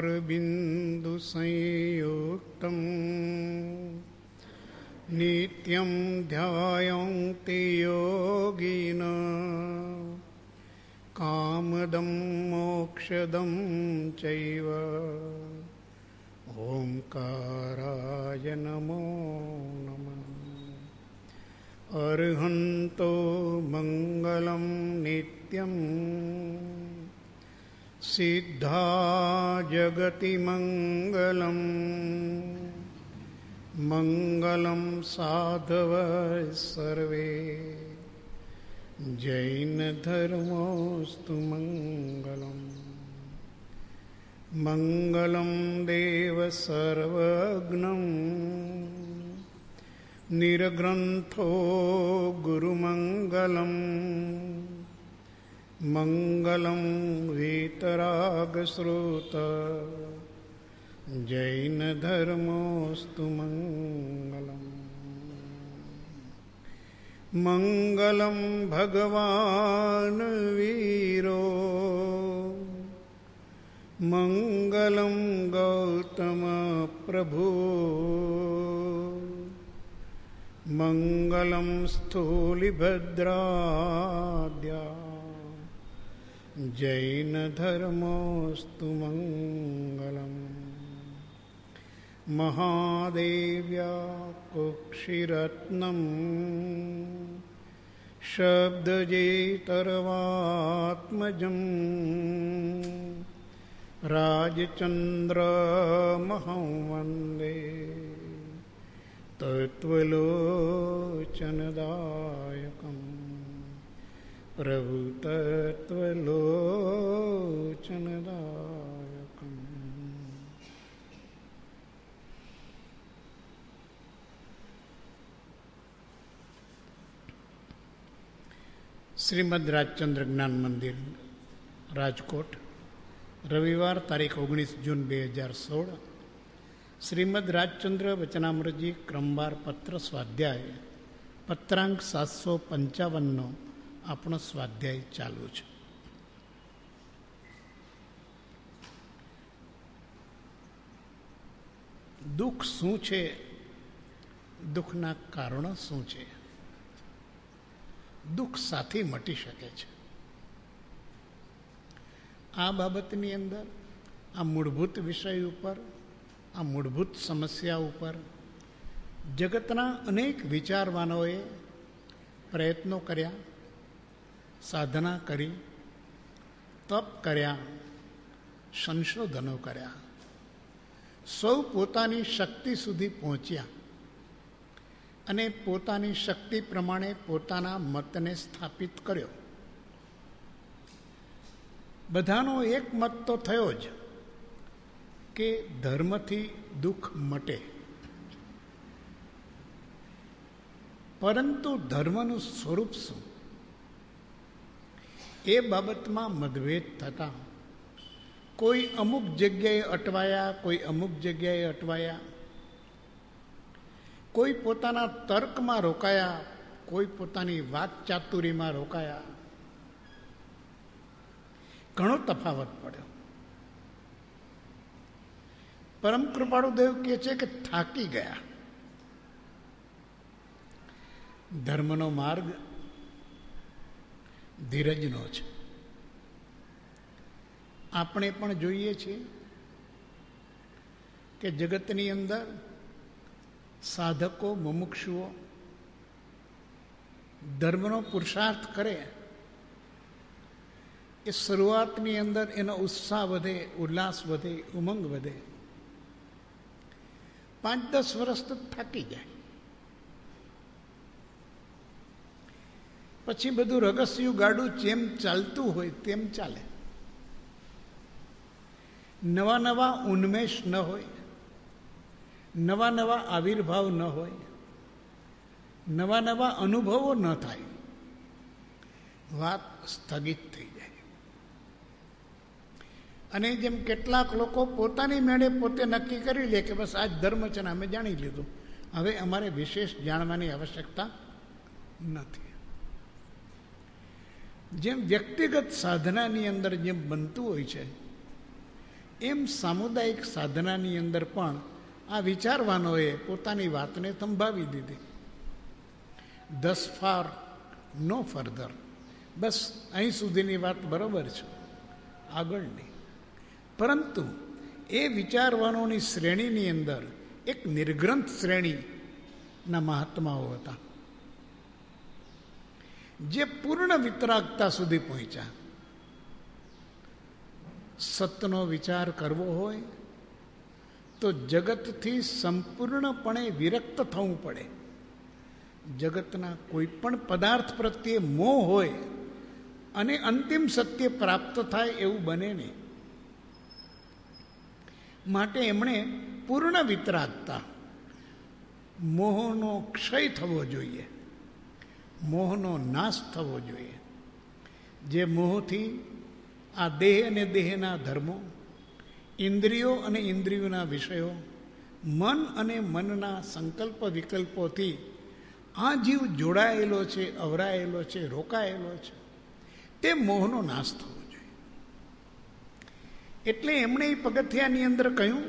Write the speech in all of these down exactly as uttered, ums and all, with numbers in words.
चरणारविन्दु संयुक्तं नित्यं ध्यायन्ति योगिनः कामदं मोक्षदं चैव ओंकाराय नमो नमः। अर्हन्तो मंगलं नित्यं सिद्धा जगति मंगलं मंगलं साधव सर्वे जैन धर्मोस्तु मंगलम्। मंगलं देव सर्वज्ञं निर्ग्रंथो गुरुमंगलं मंगलं वीतरागश्रुत जैन धर्मोस्तु मंगलम्। मंगलं भगवान वीरो मंगलं गौतम प्रभु मंगलं स्थूलिभद्राद्या जैन धर्मोस्तु मंगलम्। महादेव्या कुक्षिरत्नं शब्दजेतर्वात्मजं राजचन्द्रमहं वन्दे तत्त्वलोचनदायकम्। प्रभु तत्त्वलोचनदायकम्। શ્રીમદ રાજચંદ્ર જ્ઞાન મંદિર, રાજકોટ, રવિવાર તારીખ ઓગણીસ જૂન બે હજાર સોળ. શ્રીમદ રાજચંદ્ર વચનામૃતજી ક્રમવાર પત્ર સ્વાધ્યાય પત્રાંક સાતસો પંચાવનનો આપણો સ્વાધ્યાય ચાલુ છે. દુઃખ શું છે? દુઃખના કારણો શું છે? દુઃખ સાથે મટી શકે છે. આ બાબતની અંદર આ મૂળભૂત વિષય ઉપર, આ મૂળભૂત સમસ્યા ઉપર જગતના અનેક વિચારવાનોએ પ્રયત્નો કર્યા, સાધના કરી, તપ કર્યા, સંશોધનો કર્યા. સૌ પોતાની શક્તિ સુધી પહોંચ્યા અને પોતાની શક્તિ પ્રમાણે પોતાના મતને સ્થાપિત કર્યો. બધાનો એક મત તો થયો જ કે ધર્મથી દુઃખ મટે, પરંતુ ધર્મનું સ્વરૂપ શું એ બાબતમાં મતભેદ થતા કોઈ અમુક જગ્યાએ અટવાયા, કોઈ અમુક જગ્યાએ અટવાયા, કોઈ પોતાના તર્કમાં રોકાયા, કોઈ પોતાની વાત ચાતુરીમાં રોકાયા. ઘણો તફાવત પડ્યો. પરમ કૃપાળુદેવ કહે છે કે થાકી ગયા. ધર્મનો માર્ગ ધીરજનો છે. આપણે પણ જોઈએ છીએ કે જગતની અંદર સાધકો, મુમુક્ષુઓ ધર્મનો પુરુષાર્થ કરે એ શરૂઆતની અંદર એનો ઉત્સાહ વધે, ઉલ્લાસ વધે, ઉમંગ વધે. પાંચ દસ વર્ષ તો થાકી જાય. પછી બધું રગસ્યું ગાડું જેમ ચાલતું હોય તેમ ચાલે. નવા નવા ઉન્મેષ ન હોય, નવા નવા આવિર્ભાવ ન હોય, નવા નવા અનુભવો ન થાય. વાત સ્થગિત થઈ જાય. અને જેમ કેટલાક લોકો પોતાની મેળે પોતે નક્કી કરી લે કે બસ આ જ ધર્મ છે ને અમે જાણી લીધું, હવે અમારે વિશેષ જાણવાની આવશ્યકતા નથી. જેમ વ્યક્તિગત સાધનાની અંદર જેમ બનતું હોય છે એમ સામુદાયિક સાધનાની અંદર પણ આ વિચારવાનોએ પોતાની વાતને થંભાવી દીધી. ધસ ફાર નો ફર્ધર, બસ અહીં સુધીની વાત બરાબર છે, આગળની. પરંતુ એ વિચારવાનોની શ્રેણીની અંદર એક નિર્ગ્રંથ શ્રેણીના મહાત્માઓ હતા, જે પૂર્ણ વિતરાગતા સુધી પહોંચ્યા. સતનો વિચાર કરવો હોય તો જગતથી સંપૂર્ણપણે વિરક્ત થવું પડે. જગતના કોઈ પણ પદાર્થ પ્રત્યે મોહ હોય અને અંતિમ સત્ય પ્રાપ્ત થાય એવું બને નહીં. માટે એમણે પૂર્ણ વિતરાગતા, મોહનો ક્ષય થવો જોઈએ, મોહનો નાશ થવો જોઈએ. જે મોહથી આ દેહ અને દેહના ધર્મો, ઇન્દ્રિયો અને ઇન્દ્રિયોના વિષયો, મન અને મનના સંકલ્પ વિકલ્પોથી આ જીવ જોડાયેલો છે, અવરાયેલો છે, રોકાયેલો છે, તે મોહનો નાશ થવો જોઈએ. એટલે એમણે એ પગથિયાની અંદર કહ્યું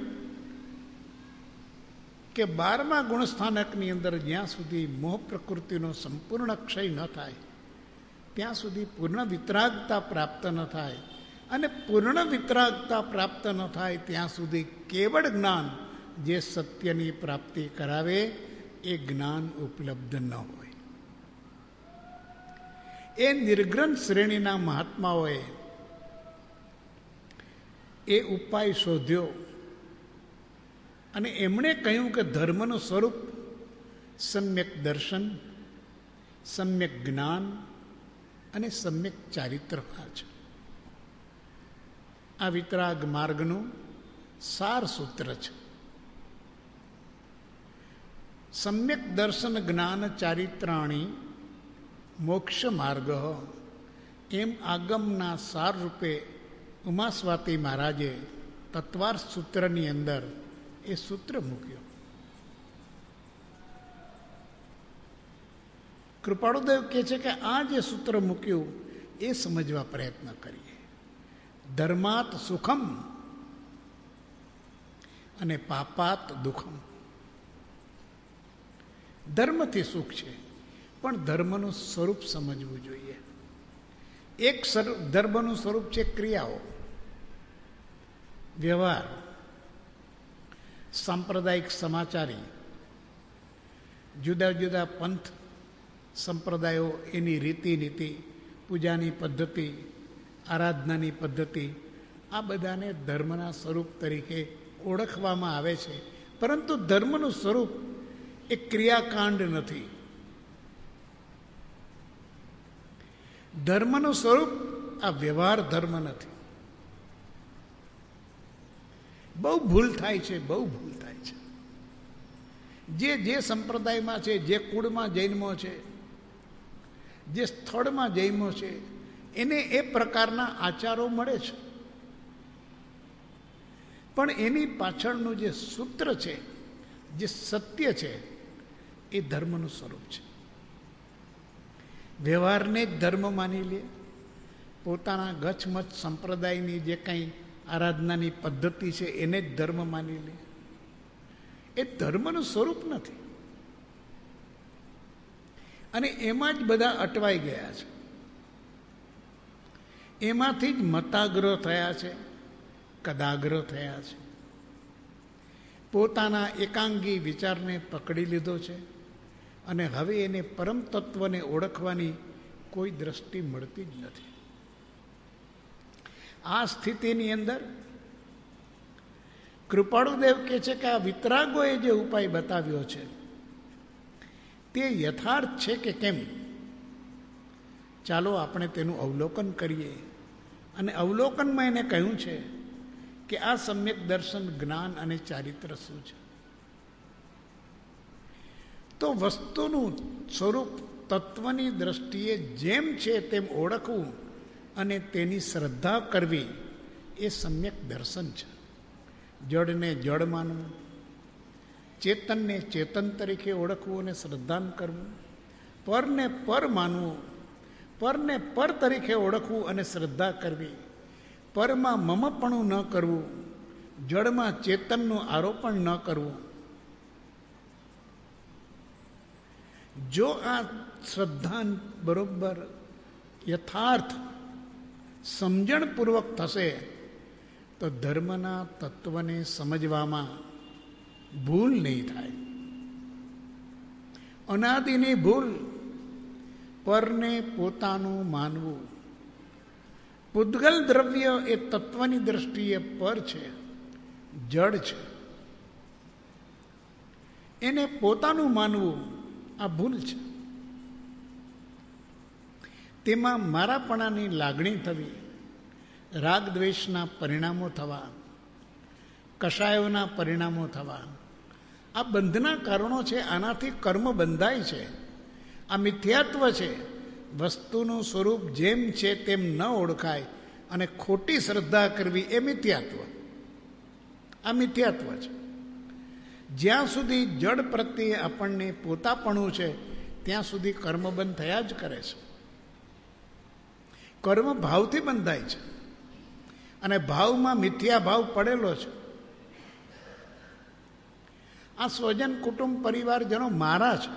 કે બારમા ગુણસ્થાનકની અંદર જ્યાં સુધી મોહ પ્રકૃતિનો સંપૂર્ણ ક્ષય ન થાય ત્યાં સુધી પૂર્ણ વિતરાગતા પ્રાપ્ત ન થાય, અને પૂર્ણ વિતરાગતા પ્રાપ્ત ન થાય ત્યાં સુધી કેવળ જ્ઞાન જે સત્યની પ્રાપ્તિ કરાવે એ જ્ઞાન ઉપલબ્ધ ન હોય. એ નિર્ગ્રંથ શ્રેણીના મહાત્માઓએ એ ઉપાય શોધ્યો અને એમણે કહ્યું કે ધર્મનું સ્વરૂપ સમ્યક દર્શન, સમ્યક જ્ઞાન અને સમ્યક ચારિત્ર છે. આ વિતરાગ માર્ગનું સાર સૂત્ર છે. સમ્યક દર્શન જ્ઞાન ચારિત્રાણી મોક્ષ માર્ગ, એમ આગમના સાર રૂપે ઉમાસ્વાતી મહારાજે તત્વાર્થ સૂત્રની અંદર એ સૂત્ર મૂક્યો. કૃપાળુદેવ કહે છે કે આ જે સૂત્ર મૂક્યું એ સમજવા પ્રયત્ન કરીએ. ધર્માત સુખમ અને પાપાત દુઃખમ. ધર્મથી સુખ છે, પણ ધર્મનું સ્વરૂપ સમજવું જોઈએ. એક ધર્મનું સ્વરૂપ છે ક્રિયાઓ, વ્યવહાર, સાંપ્રદાયિક સમાચારી, જુદા જુદા પંથ સંપ્રદાયો, એની રીતિ નીતિ, પૂજાની પદ્ધતિ, આરાધનાની પદ્ધતિ, આ બધાને ધર્મના સ્વરૂપ તરીકે ઓળખવામાં આવે છે. પરંતુ ધર્મનું સ્વરૂપ એ ક્રિયાકાંડ નથી. ધર્મનું સ્વરૂપ આ વ્યવહાર ધર્મ નથી. બહુ ભૂલ થાય છે, બહુ ભૂલ થાય છે. જે જે સંપ્રદાયમાં છે, જે કુળમાં જન્મો છે, જે સ્થળમાં જન્મો છે, એને એ પ્રકારના આચારો મળે છે. પણ એની પાછળનું જે સૂત્ર છે, જે સત્ય છે, એ ધર્મનું સ્વરૂપ છે. વ્યવહારને જ ધર્મ માની લે, પોતાના ગચમચ સંપ્રદાયની જે કંઈ આરાધનાની પદ્ધતિ છે એને જ ધર્મ માની લે, એ ધર્મનું સ્વરૂપ નથી. અને એમાં જ બધા અટવાઈ ગયા છે. એમાંથી જ મતાગ્રહ થયા છે, કદાગ્રહ થયા છે. પોતાના એકાંગી વિચારને પકડી લીધો છે અને હવે એને પરમ તત્વને ઓળખવાની કોઈ દ્રષ્ટિ મળતી જ નથી. આ સ્થિતિની અંદર કૃપાળુદેવ કહે છે કે આ વિતરાગોએ જે ઉપાય બતાવ્યો છે તે યથાર્થ છે કે કેમ, ચાલો આપણે તેનું અવલોકન કરીએ. અને અવલોકનમાં એને કહ્યું છે કે આ સમ્યક દર્શન, જ્ઞાન અને ચારિત્ર શું છે. તો વસ્તુનું સ્વરૂપ તત્વની દ્રષ્ટિએ જેમ છે તેમ ઓળખવું અને તેની શ્રદ્ધા કરવી એ સમ્યક દર્શન છે. જડને જડ માનવું, ચેતનને ચેતન તરીકે ઓળખવું અને શ્રદ્ધાન કરવું, પરને પર માનવું, પરને પર તરીકે ઓળખવું અને શ્રદ્ધા કરવી, પરમાં મમપણું ન કરવું જળમાં ચેતનનું આરોપણ ન કરવું. જો આ શ્રદ્ધા બરોબર યથાર્થ સમજણપૂર્વક થશે તો ધર્મના તત્વને સમજવામાં ભૂલ નહીં થાય. અનાદિની ભૂલ પરને પોતાનું માનવું. પૂતગલ દ્રવ્ય એ તત્વની દ્રષ્ટિએ પર છે, જડ છે. એને પોતાનું માનવું આ ભૂલ છે. તેમાં મારાપણાની લાગણી થવી, રાગ દ્વેષના પરિણામો થવા, કષાયોના પરિણામો થવા, આ બંધના કારણો છે. આનાથી કર્મ બંધાય છે. આ મિથ્યાત્વ છે. વસ્તુનું સ્વરૂપ જેમ છે તેમ ન ઓળખાય અને ખોટી શ્રદ્ધા કરવી એ મિથ્યાત્વ. આ મિથ્યાત્વ છે. જ્યાં સુધી જડ પ્રત્યે આપણને પોતાપણું છે ત્યાં સુધી કર્મ બંધ થયા જ કરે છે. કર્મ ભાવથી બંધાય છે અને ભાવમાં મિથ્યા ભાવ પડેલો છે. આ સ્વજન કુટુંબ પરિવારજનો મારા છે,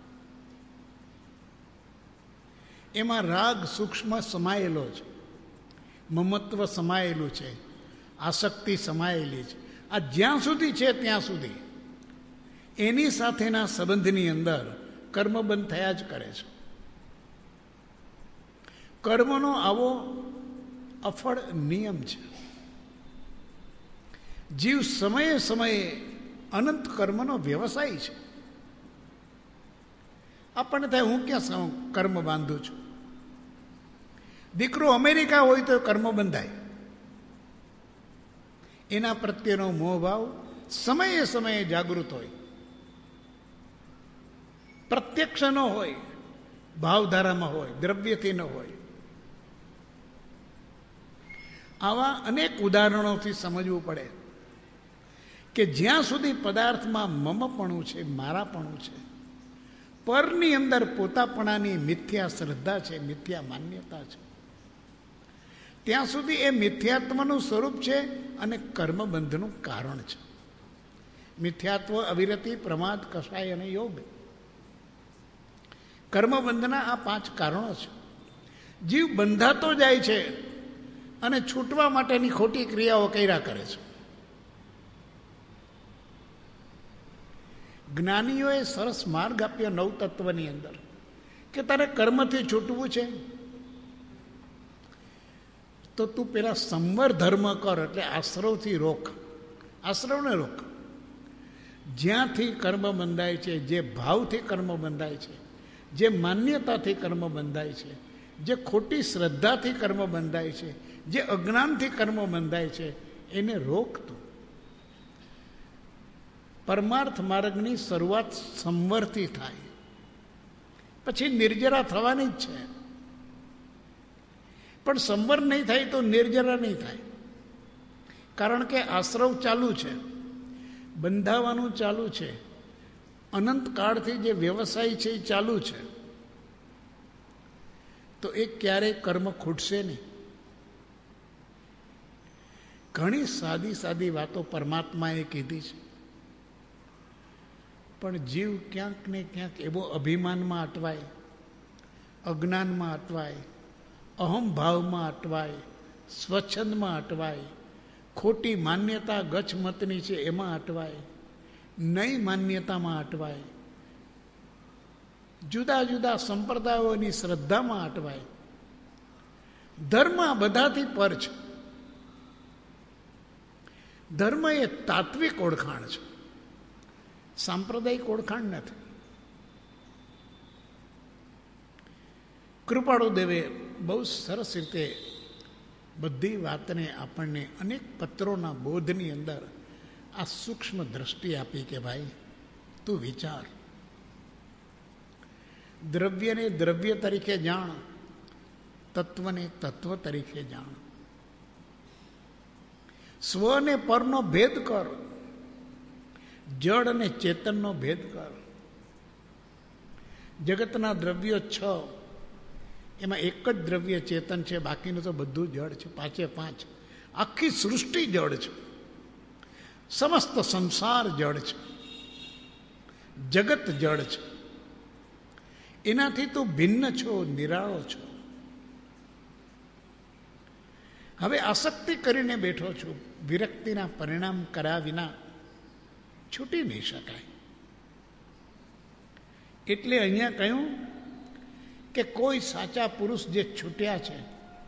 એમાં રાગ સૂક્ષ્મ સમાયેલો છે, મમત્વ સમાયેલું છે, આસક્તિ સમાયેલી છે. આ જ્યાં સુધી છે ત્યાં સુધી એની સાથેના સંબંધની અંદર કર્મબંધ થયા જ કરે છે. કર્મનો આવો અફળ નિયમ છે. જીવ સમયે સમયે અનંત કર્મનો વ્યવસાય છે. આપણને થાય હું ક્યાં કર્મ બાંધું છું. દીકરો અમેરિકા હોય તો કર્મ બંધાય. એના પ્રત્યેનો મોહભાવ સમયે સમયે જાગૃત હોય, પ્રત્યક્ષ ન હોય, ભાવધારામાં હોય, દ્રવ્યથી ન હોય. આવા અનેક ઉદાહરણોથી સમજવું પડે કે જ્યાં સુધી પદાર્થમાં મમપણું છે, મારાપણું છે, પરની અંદર પોતાપણાની મિથ્યા શ્રદ્ધા છે, મિથ્યા માન્યતા છે, ત્યાં સુધી એ મિથ્યાત્વનું સ્વરૂપ છે અને કર્મબંધનું કારણ છે. મિથ્યાત્વ, અવિરતિ, પ્રમાદ, કષાય અને યોગ, કર્મબંધના આ પાંચ કારણો છે. જીવ બંધાતો જાય છે અને છૂટવા માટેની ખોટી ક્રિયાઓ કર્યા કરે છે. જ્ઞાનીઓએ સરસ માર્ગ આપ્યો નવ તત્વની અંદર કે તારે કર્મથી છૂટવું છે તો તું પેલા સંવર ધર્મ કર, એટલે આશ્રવથી રોક, આશ્રવને રોક. જ્યાંથી કર્મ બંધાય છે, જે ભાવથી કર્મ બંધાય છે, જે માન્યતાથી કર્મ બંધાય છે, જે ખોટી શ્રદ્ધાથી કર્મ બંધાય છે, જે અજ્ઞાનથી કર્મ બંધાય છે, એને રોકતું. પરમાર્થ માર્ગની શરૂઆત સંવરથી થાય, પછી નિર્જરા થવાની જ છે. પણ સંવર નહીં થાય તો નિર્જરા નહીં થાય, કારણ કે આશ્રવ ચાલુ છે, બંધાવાનું ચાલુ છે, અનંત કાળથી જે વ્યવસાય છે એ ચાલુ છે. તો એ ક્યારેય કર્મ ખૂટશે નહીં. ઘણી સાદી સાદી વાતો પરમાત્માએ કીધી છે, પણ જીવ ક્યાંક ને ક્યાંક એવો અભિમાનમાં અટવાય, અજ્ઞાનમાં અટવાય, અહમભાવમાં અટવાય, સ્વચ્છંદમાં અટવાય, ખોટી માન્યતા ગચ્છમતની છે એમાં અટવાય, નઈ માન્યતામાં અટવાય, જુદા જુદા સંપ્રદાયોની શ્રદ્ધામાં અટવાય. ધર્મ આ બધાથી પર છે. ધર્મ એ તાત્વિક ઓળખાણ છે, સાંપ્રદાયિક ઓળખાણ નથી. કૃપાળુ દેવે બહુ સરસ રીતે બધી વાતને આપણને અનેક પત્રોના બોધની અંદર આ સૂક્ષ્મ દ્રષ્ટિ આપી કે ભાઈ તું વિચાર, દ્રવ્યને દ્રવ્ય તરીકે જાણ, તત્વને તત્વ તરીકે જાણ, સ્વ અને પરનો ભેદ કર, જડ અને ચેતનનો ભેદ કર. જગતના દ્રવ્યો છ, એમાં એક જ દ્રવ્ય ચેતન છે, બાકીનું તો બધું જડ છે. પાંચે પાંચ આખી સૃષ્ટિ જડ છે. સમસ્ત સંસાર જળ છે, જગત જળ છે, એનાથી તું ભિન્ન છો, નિરાળો છો. હવે આસક્તિ કરીને બેઠો છું, વિરક્તિના પરિણામ કર્યા વિના છૂટી નહીં શકાય. એટલે અહીંયા કહ્યું કે કોઈ સાચા પુરુષ જે છૂટ્યા છે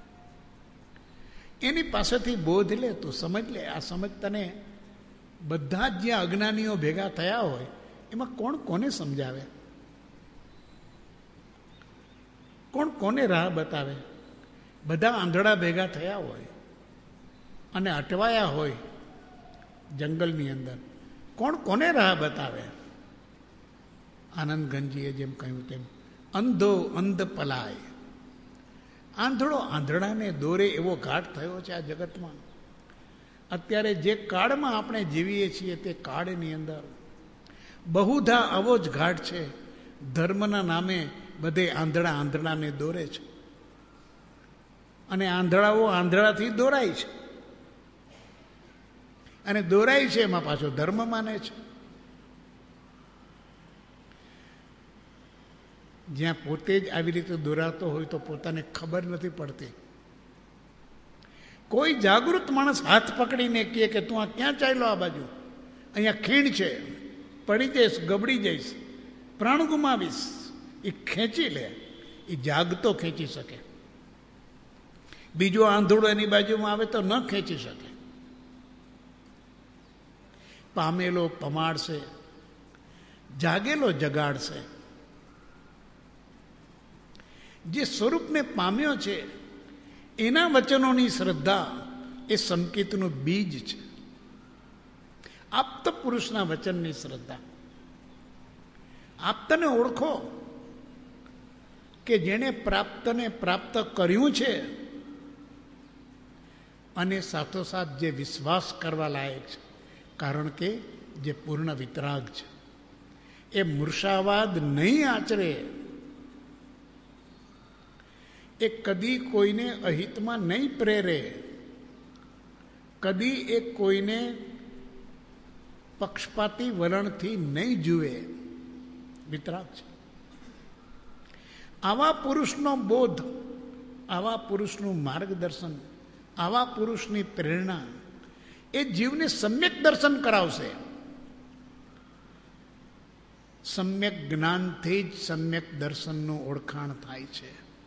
એની પાસેથી બોધ લે, તું સમજ લે. આ સમજ તને બધા જ જ્યાં અજ્ઞાનીઓ ભેગા થયા હોય એમાં કોણ કોને સમજાવે, કોણ કોને રાહ બતાવે? બધા આંધળા ભેગા થયા હોય અને અટવાયા હોય જંગલની અંદર, કોણ કોને રાહ બતાવે? આનંદ ગંજીએ જેમ કહ્યું તેમ અંધો અંધ પલાય. આંધળો આંધળાને દોરે એવો ઘાટ થયો છે આ જગતમાં. અત્યારે જે કાળમાં આપણે જીવીએ છીએ તે કાળની અંદર બહુધા આવો જ ઘાટ છે. ધર્મના નામે બધે આંધળા આંધળાને દોરે છે અને આંધળાઓ આંધળાથી દોરાય છે, અને દોરાય છે એમાં પાછો ધર્મ માને છે. જ્યાં પોતે જ આવી રીતે દોરાતો હોય તો પોતાને ખબર નથી પડતી. કોઈ જાગૃત માણસ હાથ પકડીને કહે કે તું આ ક્યાં ચાલ્યો, આ બાજુ અહીંયા ખીણ છે, પડી જઈશ, ગબડી જઈશ, પ્રાણ ગુમાવીશ, એ ખેંચી લે. એ જાગતો ખેંચી શકે, બીજો આંધળો એની બાજુમાં આવે તો ન ખેંચી શકે. પામેલો પમાડશે, જાગેલો જગાડશે. જે સ્વરૂપને પામ્યો છે એના વચનોની શ્રદ્ધા એ સંકેતનું બીજ છે. આપ્ત પુરુષના વચનની શ્રદ્ધા. આપ્તને ઓળખો કે જેણે પ્રાપ્તને પ્રાપ્ત કર્યું છે અને સાથોસાથ જે વિશ્વાસ કરવા લાયક છે, કારણ કે જે પૂર્ણ વિતરાગ છે એ મૂર્છાવાદ નહીં આચરે, એ કદી કોઈને અહિતમાં નહીં પ્રેરે, કદી એ કોઈને પક્ષપાતી વલણથી નહીં જુએ, વિતરાગ છે. આવા પુરુષનો બોધ, આવા પુરુષનું માર્ગદર્શન, આવા પુરુષની પ્રેરણા એ જીવને સમ્યક દર્શન કરાવશે. સમ્યક જ્ઞાનથી જ સમ્યક દર્શનનું ઓળખાણ થાય છે.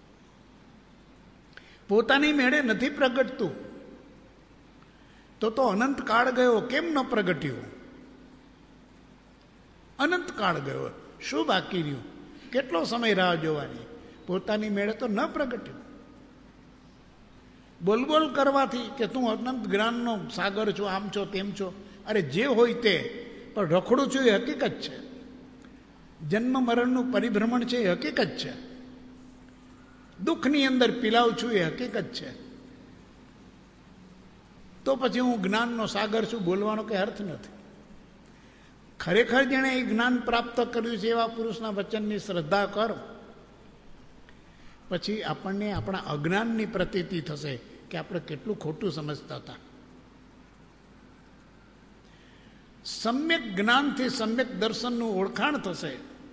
પોતાની મેળે નથી પ્રગટતું તો તો અનંત કાળ ગયો, કેમ ન પ્રગટ્યું? અનંત કાળ ગયો, શું બાકી રહ્યું? કેટલો સમય રાહ જોવાની? પોતાની મેળે તો ન પ્રગટ્યું. બોલબોલ કરવાથી કે તું અનંત જ્ઞાનનો સાગર છો, આમ છો, તેમ છો, અરે જે હોય તે, પણ રખડું છું એ હકીકત છે. જન્મ મરણનું પરિભ્રમણ છે એ હકીકત છે. દુઃખની અંદર પીલાવ છું એ હકીકત છે. તો પછી હું જ્ઞાનનો સાગર છું બોલવાનો કંઈ અર્થ નથી. ખરેખર જેણે એ જ્ઞાન પ્રાપ્ત કર્યું છે એવા પુરુષના વચનની શ્રદ્ધા કર, પછી આપણને આપણા અજ્ઞાનની પ્રતીતિ થશે કે આપણે કેટલું ખોટું સમજતા હતા. સમ્યક જ્ઞાનથી સમ્યક દર્શનનું ઓળખાણ થશે,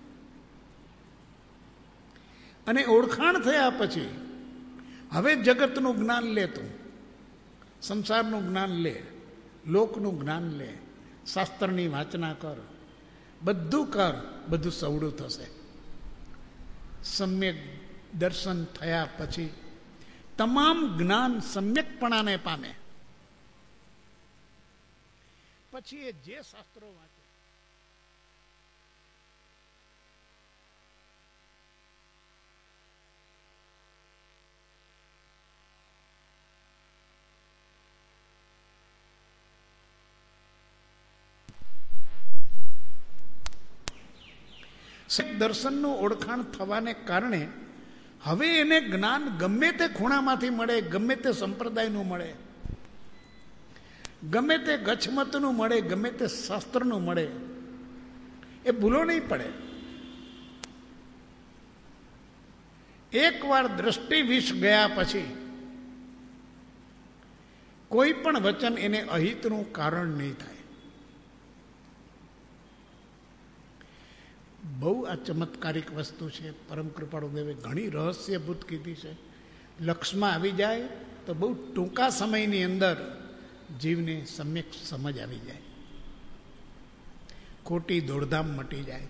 અને ઓળખાણ થયા પછી હવે જગતનું જ્ઞાન લે, તું સંસારનું જ્ઞાન લે, લોકનું જ્ઞાન લે, શાસ્ત્રની વાંચના કર, બધું કર, બધું સવડું થશે. સમ્યક દર્શન થયા પછી તમામ જ્ઞાન સમ્યકપણાને પામે. પછી એ જે શાસ્ત્રો વાંચે, દર્શનનું ઓળખાણ થવાને કારણે હવે એને જ્ઞાન ગમે તે ખૂણામાંથી મળે, ગમે તે સંપ્રદાયનું મળે, ગમે તે ગચ્છમતનું મળે, ગમે તે શાસ્ત્રનું મળે, એ ભૂલો નહીં પડે. એકવાર દ્રષ્ટિ વિષ ગયા પછી કોઈ પણ વચન એને અહિતનું કારણ નહીં થાય. બહુ આ ચમત્કારિક વસ્તુ છે. પરમ કૃપાળુ દેવે ઘણી રહસ્યભૂત કીધી છે. લક્ષમાં આવી જાય તો બહુ ટૂંકા સમયની અંદર જીવને સમ્યક સમજ આવી જાય, ખોટી દોડધામ મટી જાય.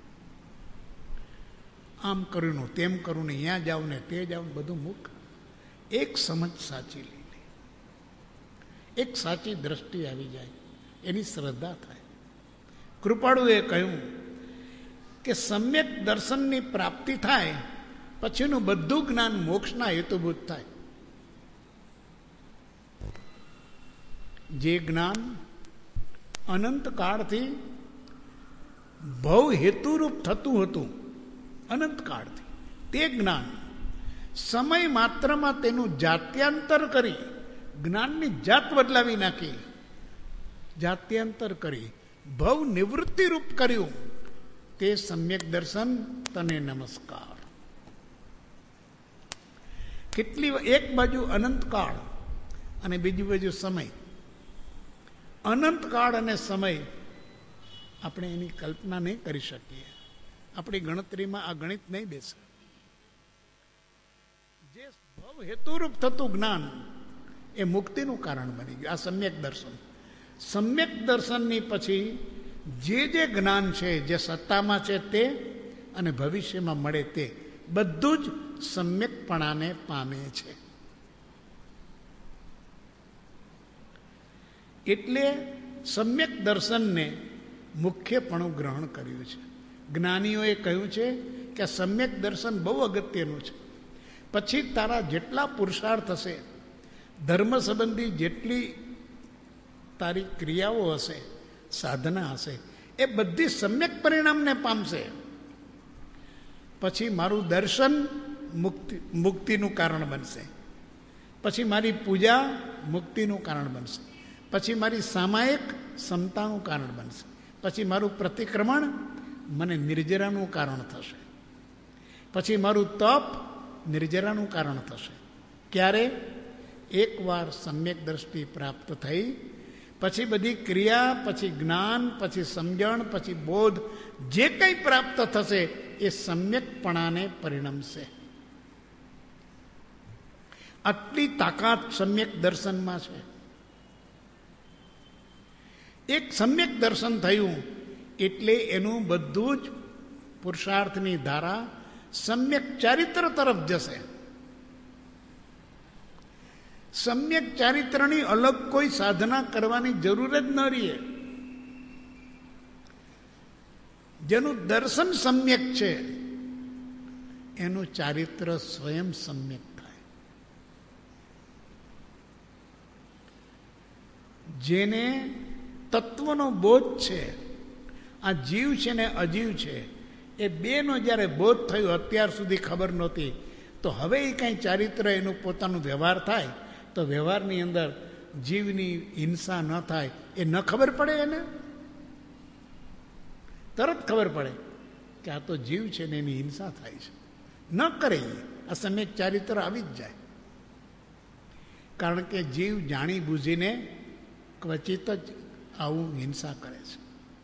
આમ કર્યું ને તેમ કરું ને અહીંયા જાઉં ને તે જાઉં બધું મૂક. એક સમજ સાચી લઈ લે, એક સાચી દ્રષ્ટિ આવી જાય, એની શ્રદ્ધા થાય. કૃપાળુએ કહ્યું કે સમ્યક દર્શનની પ્રાપ્તિ થાય પછીનું બધું જ્ઞાન મોક્ષના હેતુભૂત થાય. જે જ્ઞાન અનંત કાળથી ભવ હેતુરૂપ થતું હતું, અનંત કાળથી તે જ્ઞાન સમય માત્રમાં તેનું જાત્યાંતર કરી જ્ઞાનની જાત બદલાવી નાખી, જાત્યાંતર કરી ભવ નિવૃત્તિ રૂપ કર્યું. તે સમ્યક દર્શન તને નમસ્કાર. કેટલી એક બાજુ અનંતકાળ અને બીજી બાજુ સમય. અનંતકાળ અને સમય આપણે એની કલ્પના નહીં કરી શકીએ. આપણી ગણતરીમાં આ ગણિત નહીં બેસે. જે ભવ હેતુરૂપ થતું જ્ઞાન એ મુક્તિનું કારણ બની ગયું. આ સમ્યક દર્શન. સમ્યક દર્શનની પછી જે જે જ્ઞાન છે, જે સત્તામાં છે તે અને ભવિષ્યમાં મળે તે બધું જ સમ્યકપણાને પામે છે. એટલે સમ્યક દર્શનને મુખ્યપણું ગ્રહણ કર્યું છે. જ્ઞાનીઓએ કહ્યું છે કે સમ્યક દર્શન બહુ અગત્યનું છે. પછી તારા જેટલા પુરુષાર્થ હશે, ધર્મ સંબંધી જેટલી તારી ક્રિયાઓ હશે, સાધના હશે, એ બધી સમ્યક પરિણામને પામશે. પછી મારું દર્શન મુક્તિ મુક્તિનું કારણ બનશે. પછી મારી પૂજા મુક્તિનું કારણ બનશે. પછી મારી સામાયિક ક્ષમતાનું કારણ બનશે. પછી મારું પ્રતિક્રમણ મને નિર્જરાનું કારણ થશે. પછી મારું તપ નિર્જરાનું કારણ થશે. ક્યારે? એકવાર સમ્યક દ્રષ્ટિ પ્રાપ્ત થઈ પછી બધી ક્રિયા, પછી જ્ઞાન, પછી સમજણ, પછી બોધ જે કંઈ પ્રાપ્ત થશે એ સમ્યકપણાને પરિણમશે. આટલી તાકાત સમ્યક દર્શનમાં છે. એક સમ્યક દર્શન થયું એટલે એનું બધું જ પુરુષાર્થની ધારા સમ્યક ચારિત્ર તરફ જશે. સમ્યક ચારિત્રની અલગ કોઈ સાધના કરવાની જરૂર જ ન રહે. જેનું દર્શન સમ્યક છે એનું ચારિત્ર સ્વયં સમ્યક થાય. જેને તત્વનો બોધ છે, આ જીવ છે ને અજીવ છે, એ બેનો જ્યારે બોધ થયો, અત્યાર સુધી ખબર નહોતી, તો હવે એ કાંઈ ચારિત્ર એનું પોતાનું વ્યવહાર થાય તો વ્યવહારની અંદર જીવની હિંસા ન થાય એ ન ખબર પડે એને? તરત ખબર પડે કે આ તો જીવ છે ને એની હિંસા થાય છે. ન કરે આ સમ્યક ચારિત્ર આવી જ જાય. કારણ કે જીવ જાણી બૂજીને ક્વચિત જ આવું હિંસા કરે છે.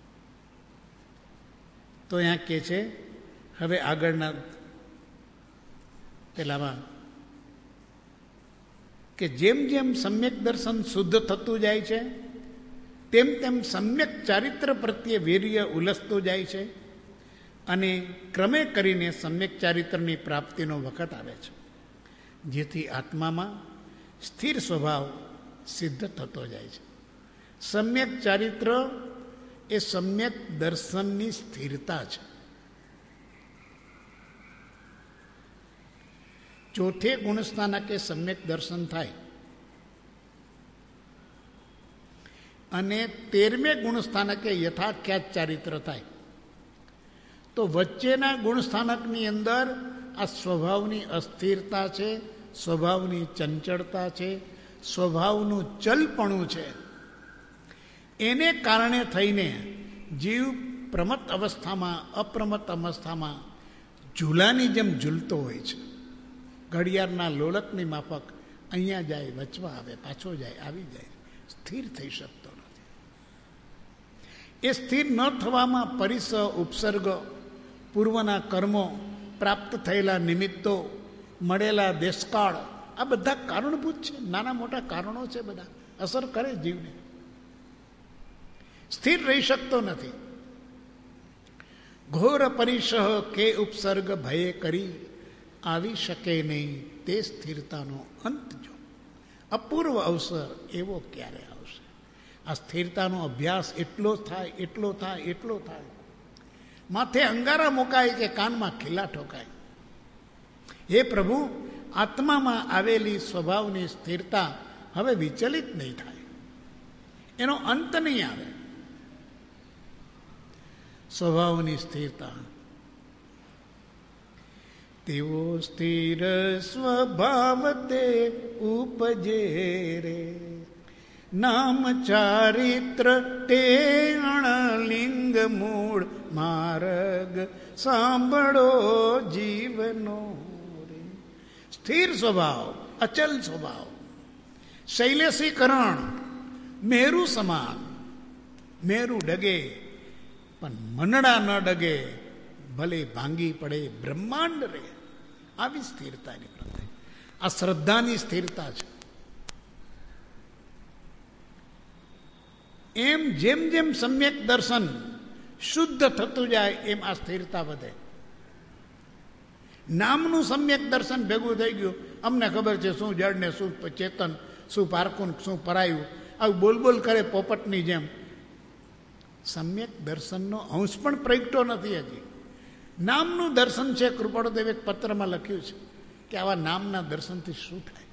તો અહીંયા કહે છે હવે આગળના પેલામાં કે જેમ જેમ સમ્યક દર્શન શુદ્ધ થતું જાય છે તેમ તેમ સમ્યક ચારિત્ર પ્રત્યે વીર્ય ઉલસતું જાય છે અને ક્રમે કરીને સમ્યક ચારિત્રની પ્રાપ્તિનો વખત આવે છે, જેથી આત્મામાં સ્થિર સ્વભાવ સિદ્ધ થતો જાય છે. સમ્યક ચારિત્ર એ સમ્યક દર્શનની સ્થિરતા છે. ચોથે ગુણસ્થાનકે સમ્યક દર્શન થાય અને તેરમે ગુણસ્થાનકે યથાખ્યાત ચારિત્ર થાય. તો વચ્ચેના ગુણસ્થાનકની અંદર આ સ્વભાવની અસ્થિરતા છે, સ્વભાવની ચંચળતા છે, સ્વભાવનું ચલપણું છે. એને કારણે થઈને જીવ પ્રમત્ત અવસ્થામાં, અપ્રમત્ત અવસ્થામાં ઝૂલાની જેમ ઝૂલતો હોય છે. ઘડિયાળના લોલકની માફક અહીંયા જાય, વચવા આવે, પાછો જાય, આવી જાય, સ્થિર થઈ શકતો નથી. એ સ્થિર ન થવામાં પરિસ, ઉપસર્ગ, પૂર્વના કર્મો, પ્રાપ્ત થયેલા નિમિત્તો, મળેલા દેશકાળ, આ બધા કારણભૂત છે. નાના મોટા કારણો છે, બધા અસર કરે જીવને. સ્થિર રહી શકતો નથી. ઘોર પરિસહ કે ઉપસર્ગ ભયે કરી આવી શકે નહીં તે સ્થિરતાનો અંત જો. અપૂર્વ અવસર એવો ક્યારે આવશે? આ સ્થિરતાનો અભ્યાસ એટલો થાય એટલો થાય એટલો થાય, માથે અંગારા મુકાય કે કાનમાં ખીલા ઠોકાય. હે પ્રભુ, આત્મામાં આવેલી સ્વભાવની સ્થિરતા હવે વિચલિત નહીં થાય, એનો અંત નહીં આવે. સ્વભાવની સ્થિરતા. તેવો સ્થિર સ્વભાવ તે ઉપજે રે, નામ ચારિત્ર તે અણલિંગ મૂળ માર્ગ સાંભળો જીવનો રે. સ્થિર સ્વભાવ, અચલ સ્વભાવ, શૈલેષીકરણ, મેરુ સમાન. મેરુ ડગે પણ મનડા ન ડગે, ભલે ભાંગી પડે બ્રહ્માંડ રે. આવી સ્થિરતાની પ્રત્યે આ શ્રદ્ધાની સ્થિરતા છે. એમ જેમ જેમ સમ્યક દર્શન શુદ્ધ થતું જાય એમ આ સ્થિરતા વધે. નામનું સમ્યક દર્શન ભેગું થઈ ગયું, અમને ખબર છે શું જડ ને શું ચેતન, શું પારકું શું પરાયું, આવું બોલ બોલ કરે પોપટની જેમ. સમ્યક દર્શનનો અંશ પણ પ્રગટો નથી હજી. નામનું દર્શન છે. કૃપાળુદેવ એક પત્રમાં લખ્યું છે કે આવા નામના દર્શનથી શું થાય?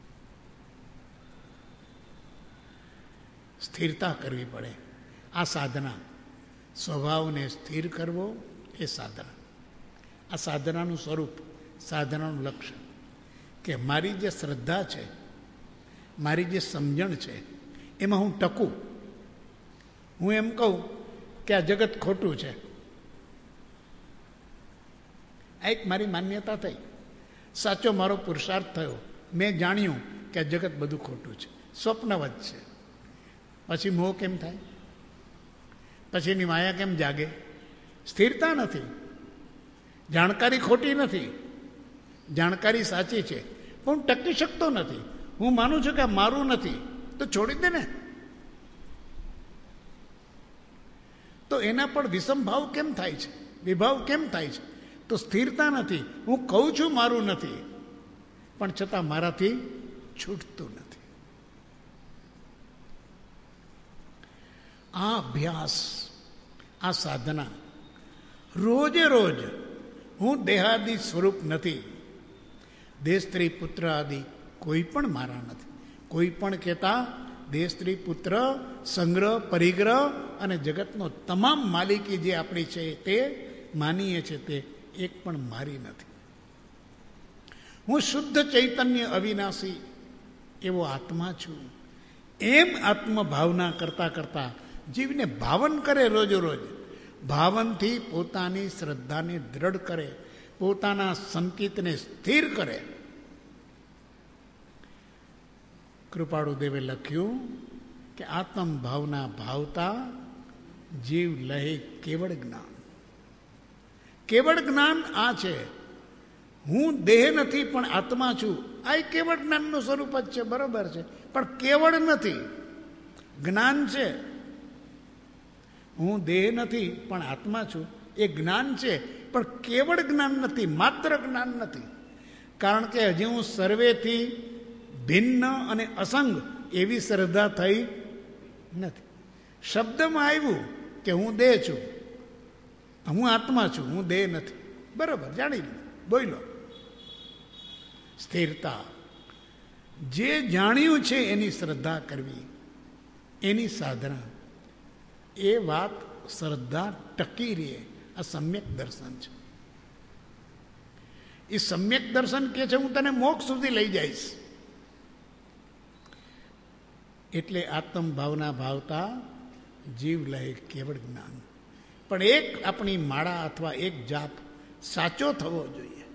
સ્થિરતા કરવી પડે. આ સાધના, સ્વભાવને સ્થિર કરવો એ સાધના. આ સાધનાનું સ્વરૂપ, સાધનાનું લક્ષ્ય કે મારી જે શ્રદ્ધા છે, મારી જે સમજણ છે, એમાં હું ટકું. હું એમ કહું કે આ જગત ખોટું છે, આ એક મારી માન્યતા થઈ. સાચો મારો પુરુષાર્થ થયો, મેં જાણ્યું કે આ જગત બધું ખોટું છે, સ્વપ્નવત છે. પછી મોહ કેમ થાય? પછીની માયા કેમ જાગે? સ્થિરતા નથી. જાણકારી ખોટી નથી, જાણકારી સાચી છે, પણ હું ટકી શકતો નથી. હું માનું છું કે આ મારું નથી, તો છોડી દે ને. તો એના પર વિષમ ભાવ કેમ થાય છે? વિભાવ કેમ થાય છે? તો સ્થિરતા નથી. હું કહું છું મારું નથી, પણ છતાં મારાથી છૂટતું નથી. આ અભ્યાસ, આ સાધના રોજે રોજ. હું દેહાદિ સ્વરૂપ નથી. દેહ સ્ત્રી પુત્ર આદિ કોઈ પણ મારા નથી. કોઈ પણ કહેતા દેહ સ્ત્રી પુત્ર, સંગ્રહ, પરિગ્રહ અને જગતનો તમામ માલિકી જે આપણી છે તે માનીએ છે, તે એક પણ મારી નથી. હું શુદ્ધ ચૈતન્ય અવિનાશી એવો આત્મા છું. એમ આત્મભાવના કરતા કરતા જીવને ભાવન કરે. રોજ રોજ ભાવનથી પોતાની શ્રદ્ધાને દ્રઢ કરે, પોતાના સંકિતને સ્થિર કરે. કૃપાળુદેવે લખ્યું કે આત્મ ભાવના ભાવતા જીવ લહે કેવળ જ્ઞાન. કેવળ જ્ઞાન આ છે. હું દેહ નથી પણ આત્મા છું. આ કેવળ જ્ઞાનનું સ્વરૂપ જ છે, બરોબર છે, પણ કેવળ નથી, જ્ઞાન છે. હું દેહ નથી પણ આત્મા છું, એ જ્ઞાન છે, પણ કેવળ જ્ઞાન નથી, માત્ર જ્ઞાન નથી. કારણ કે હજી હું સર્વેથી ભિન્ન અને અસંગ એવી શ્રદ્ધા થઈ નથી. શબ્દમાં આવ્યું કે હું દેહ છું, હું આત્મા છું, હું દેહ નથી. બરાબર, જાણી લો, બોલો. સ્થિરતા, જે જાણ્યું છે એની શ્રદ્ધા કરવી, એની સાધના. એ વાત શ્રદ્ધા ટકી રહે. આ સમ્યક દર્શન છે. એ સમ્યક દર્શન કે છે હું તને મોક્ષ સુધી લઈ જઈશ. એટલે આત્મ ભાવના ભાવતા જીવ લહે કેવળ જ્ઞાન. પણ એક આપણી માળા અથવા એક જાપ સાચો થવો જોઈએ.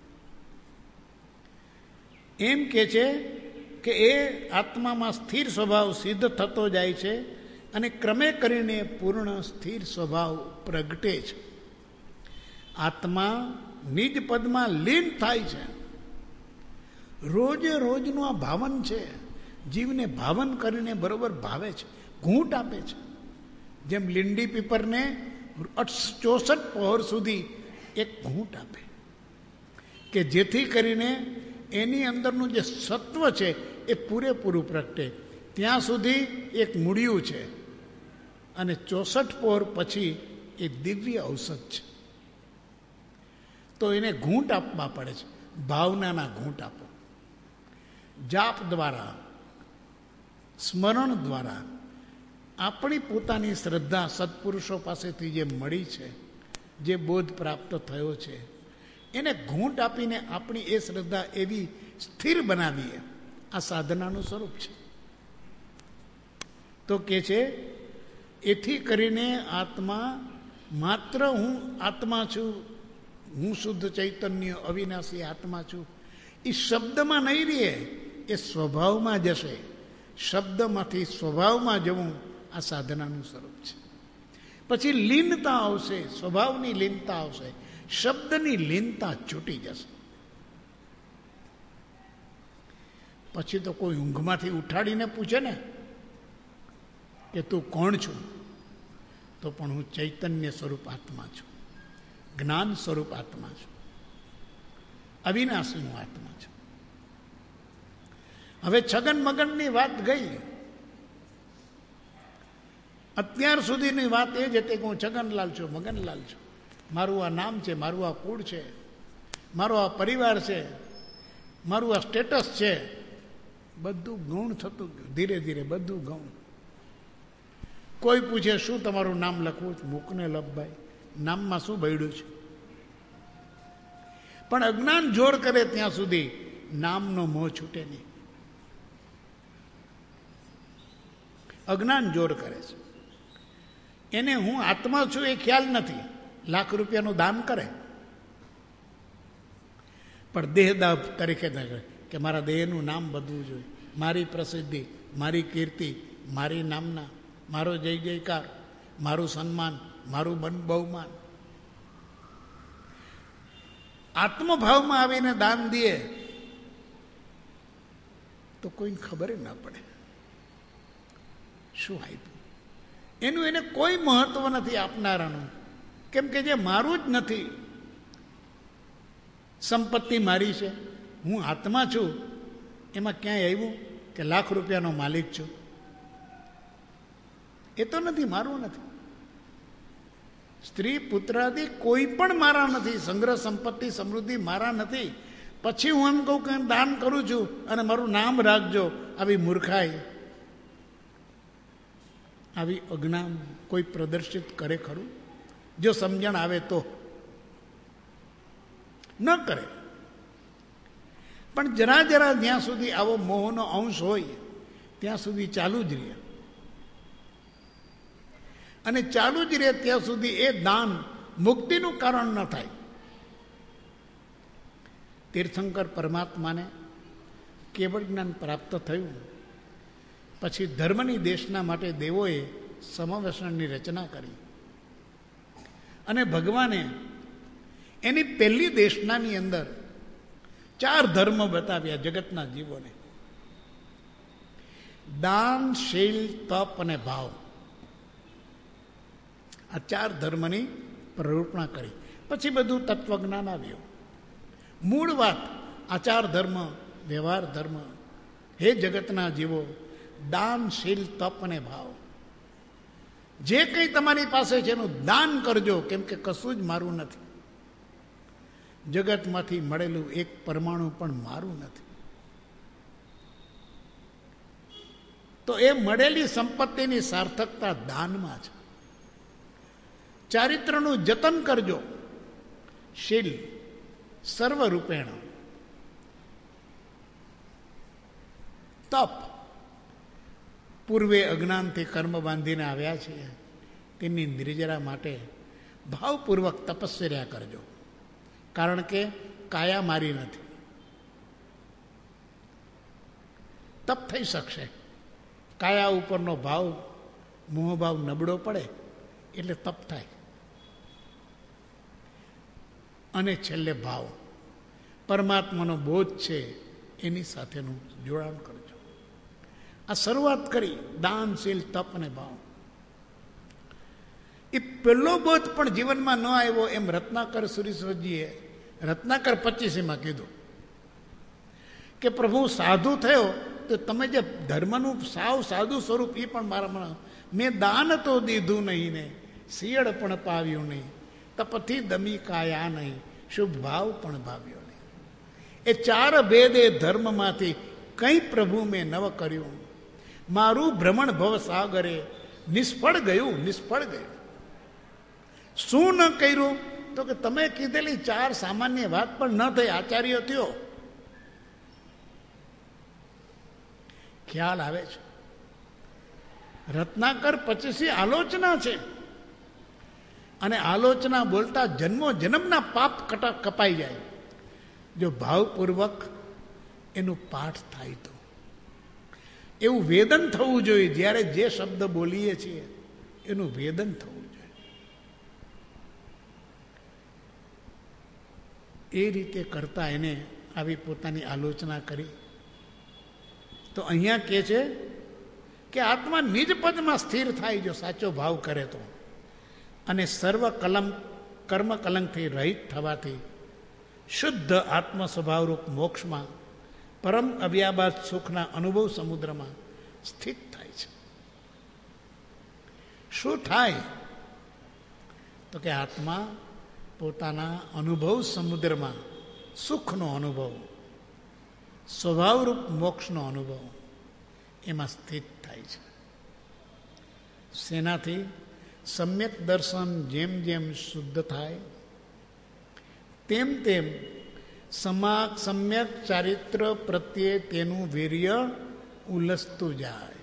એમ કે છે કે એ આત્મામાં સ્થિર સ્વભાવ સિદ્ધ થતો જાય છે અને ક્રમે કરીને પૂર્ણ સ્થિર સ્વભાવ પ્રગટે છે. આત્મા નિજ પદમાં લીન થાય છે. રોજે રોજનું આ ભાવન છે. જીવને ભાવન કરીને બરોબર ભાવે છે, ઘૂંટ આપે છે. જેમ લીંડી પીપરને ચોસઠ પહોર સુધી એક ઘૂંટ આપે કે જેથી કરીને એની અંદરનું જે સત્વ છે એ પૂરેપૂરું પ્રગટે. ત્યાં સુધી એક મૂળિયું છે અને ચોસઠ પહોર પછી એ દિવ્ય ઔષધ છે. તો એને ઘૂંટ આપવા પડે છે. ભાવનાના ઘૂંટ આપો. જાપ દ્વારા, સ્મરણ દ્વારા આપણી પોતાની શ્રદ્ધા સત્પુરુષો પાસેથી જે મળી છે, જે બોધ પ્રાપ્ત થયો છે, એને ઘૂંટ આપીને આપણી એ શ્રદ્ધા એવી સ્થિર બનાવીએ. આ સાધનાનું સ્વરૂપ છે. તો કે છે એથી કરીને આત્મા માત્ર હું આત્મા છું, હું શુદ્ધ ચૈતન્ય અવિનાશી આત્મા છું, એ શબ્દમાં નહીં રહે, એ સ્વભાવમાં જશે. શબ્દમાંથી સ્વભાવમાં જવું આ સાધનાનું સ્વરૂપ છે. પછી લીનતા આવશે, સ્વભાવની લીનતા આવશે, શબ્દની લીનતા છૂટી જશે. પછી તો કોઈ ઊંઘમાંથી ઉઠાડીને પૂછે ને કે તું કોણ છું, તો પણ હું ચૈતન્ય સ્વરૂપ આત્મા છું, જ્ઞાન સ્વરૂપ આત્મા છું, અવિનાશી હું આત્મા છું. હવે છગન મગનની વાત ગઈ. અત્યાર સુધીની વાત એ જ હતી કે હું છગનલાલ છું, મગનલાલ છું, મારું આ નામ છે, મારું આ કુળ છે, મારો આ પરિવાર છે, મારું આ સ્ટેટસ છે. બધું ગૌણ થતું ગયું, ધીરે ધીરે બધું ગૌણ. કોઈ પૂછે શું તમારું નામ લખવું? મૂકને લભભાઈ, નામમાં શું બૈડું છે? પણ અજ્ઞાન જોર કરે ત્યાં સુધી નામનો મોહ છૂટે નહીં. અજ્ઞાન જોર કરે છે. એને હું આત્મા છું એ ખ્યાલ નથી. લાખ રૂપિયાનું દાન કરે પણ દેહદાહ તરીકે કે મારા દેહનું નામ બદલવું જોઈએ, મારી પ્રસિદ્ધિ, મારી કીર્તિ, મારી નામના, મારો જય જયકાર, મારું સન્માન, મારું બન બહુમાન. આત્મભાવમાં આવીને દાન દે તો કોઈને ખબર ના પડે શું આપ્યું. એનું એને કોઈ મહત્વ નથી આપનારાનું, કેમ કે જે મારું જ નથી. સંપત્તિ મારી છે, હું આત્મા છું, એમાં ક્યાંય આવ્યું કે લાખ રૂપિયાનો માલિક છું? એ તો નથી, મારું નથી. સ્ત્રી પુત્રાદિ કોઈ પણ મારા નથી. સંગ્રહ સંપત્તિ સમૃદ્ધિ મારા નથી. પછી હું એમ કહું કે દાન કરું છું અને મારું નામ રાખજો, આવી મૂર્ખાઈ, આવી અજ્ઞાન કોઈ પ્રદર્શિત કરે ખરું? જો સમજણ આવે તો. ન કરે. પણ જરા જરા જ્યાં સુધી આવો મોહનો અંશ હોય ત્યાં સુધી ચાલુ જ રહે. અને ચાલુ જ રહે ત્યાં સુધી એ દાન મુક્તિનું કારણ ન થાય. તીર્થંકર પરમાત્માને કેવળ જ્ઞાન પ્રાપ્ત થયું પછી ધર્મની દેશના માટે દેવોએ સમવેશણની રચના કરી અને ભગવાને એની પહેલી દેશનાની અંદર ચાર ધર્મ બતાવ્યા જગતના જીવોને. દાન, શીલ, તપ અને ભાવ. આ ચાર ધર્મની પ્રરૂપણા કરી. પછી બધું તત્વજ્ઞાન આવ્યું. મૂળ વાત આચાર ધર્મ, વ્યવહાર ધર્મ. હે જગતના જીવો, દાન, શીલ, તપ અને ભાવ. જે કંઈ તમારી પાસે છે એનું દાન કરજો, કેમ કે કશું જ મારું નથી. જગતમાંથી મળેલું એક પરમાણુ પણ મારું નથી. તો એ મળેલી સંપત્તિની સાર્થકતા દાનમાં છે. ચારિત્રનું જતન કરજો. શીલ સર્વરૂપેણ. તપ પૂર્વે અજ્ઞાનથી કર્મ બાંધીને આવ્યા છીએ તેની નિર્જરા માટે ભાવપૂર્વક તપસ્યા કરજો. કારણ કે કાયા મારી નથી. તપ થઈ શકશે. કાયા ઉપરનો ભાવ, મોહભાવ નબળો પડે એટલે તપ થાય. અને છેલ્લે ભાવ. પરમાત્માનો બોધ છે એની સાથેનું જોડાણ કરજો. આ શરૂઆત કરી દાન, શીલ, તપ અને ભાવ. એ પહેલો બોધ પણ જીવનમાં ન આવ્યો એમ રત્નાકર સુરીશ્વરજીએ રત્નાકર પચીસીમાં કીધું કે પ્રભુ સાધુ થયો તો તમે જે ધર્મનું સાવ સાદું સ્વરૂપ એ પણ મારા મેં દાન તો દીધું નહીં ને શિયળ પણ પાવ્યું નહીં, તપથી દમી કાયા નહીં, શુભ ભાવ પણ ભાવ્યો નહીં. એ ચાર ભેદ એ ધર્મમાંથી કંઈ પ્રભુ મેં નવ કર્યું. મારું ભ્રમણ ભવ સાગરે નિષ્ફળ ગયું, નિષ્ફળ ગયું. શું ન કર્યું? તો કે તમે કીધેલી ચાર સામાન્ય વાત પણ ન થઈ, આચાર્ય થયો. ખ્યાલ આવે છે? રત્નાકર પચીસી આલોચના છે, અને આલોચના બોલતા જન્મો જન્મના પાપ કટા કપાઈ જાય જો ભાવપૂર્વક એનું પાઠ થાય તો. એવું વેદન થવું જોઈએ. જ્યારે જે શબ્દ બોલીએ છીએ એનું વેદન થવું જોઈએ. એ રીતે કરતા એને આવી પોતાની આલોચના કરી. તો અહીંયા કહે છે કે આત્મા નિજ પદમાં સ્થિર થાય જો સાચો ભાવ કરે તો, અને સર્વ કલમ કર્મ કલંકથી રહિત થવાથી શુદ્ધ આત્મ સ્વભાવરૂપ મોક્ષમાં પરમ અવ્યાબાદ સુખના અનુભવ સમુદ્રમાં સ્થિત થાય છે. શું થાય? તો કે આત્મા પોતાના અનુભવ સમુદ્રમાં સુખનો અનુભવ, સ્વભાવરૂપ મોક્ષનો અનુભવ એમાં સ્થિત થાય છે. શેનાથી? સમ્યક દર્શન જેમ જેમ શુદ્ધ થાય તેમ તેમ સમા સમ્યક ચારિત્ર પ્રત્યે તેનું વીર્ય ઉલસતું જાય.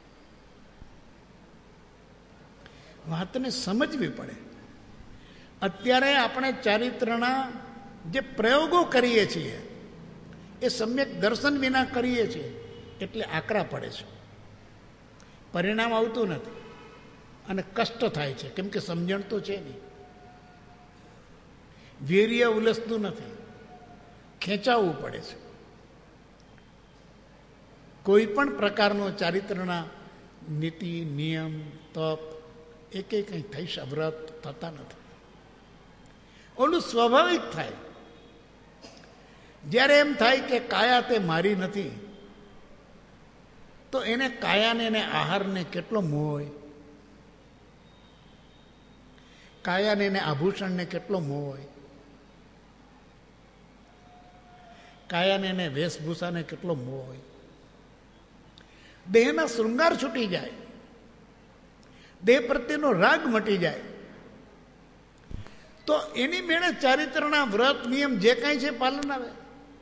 વાતને સમજવી પડે. અત્યારે આપણે ચારિત્રના જે પ્રયોગો કરીએ છીએ એ સમ્યક દર્શન વિના કરીએ છીએ એટલે આકરા પડે છે, પરિણામ આવતું નથી અને કષ્ટ થાય છે, કેમ કે સમજણ તો છે નહીં. વીર્ય ઉલસતું નથી, ખેંચાવવું પડે છે. કોઈ પણ પ્રકારનો ચારિત્રના નીતિ, નિયમ, તપ એક કંઈ થઈ વ્રત થતા નથી. ઓલું સ્વાભાવિક થાય. જ્યારે એમ થાય કે કાયા તે મારી નથી, તો એને કાયાને એને આહારને કેટલો મોહ હોય, કાયાને એને આભૂષણને કેટલો મોહ હોય, કાયાને એને વેશભૂષાને કેટલો મોહ હોય. દેહના શૃંગાર છૂટી જાય, દેહ પ્રત્યેનો રાગ મટી જાય, તો એની મેળે ચારિત્રના વ્રત નિયમ જે કાંઈ છે પાલન આવે.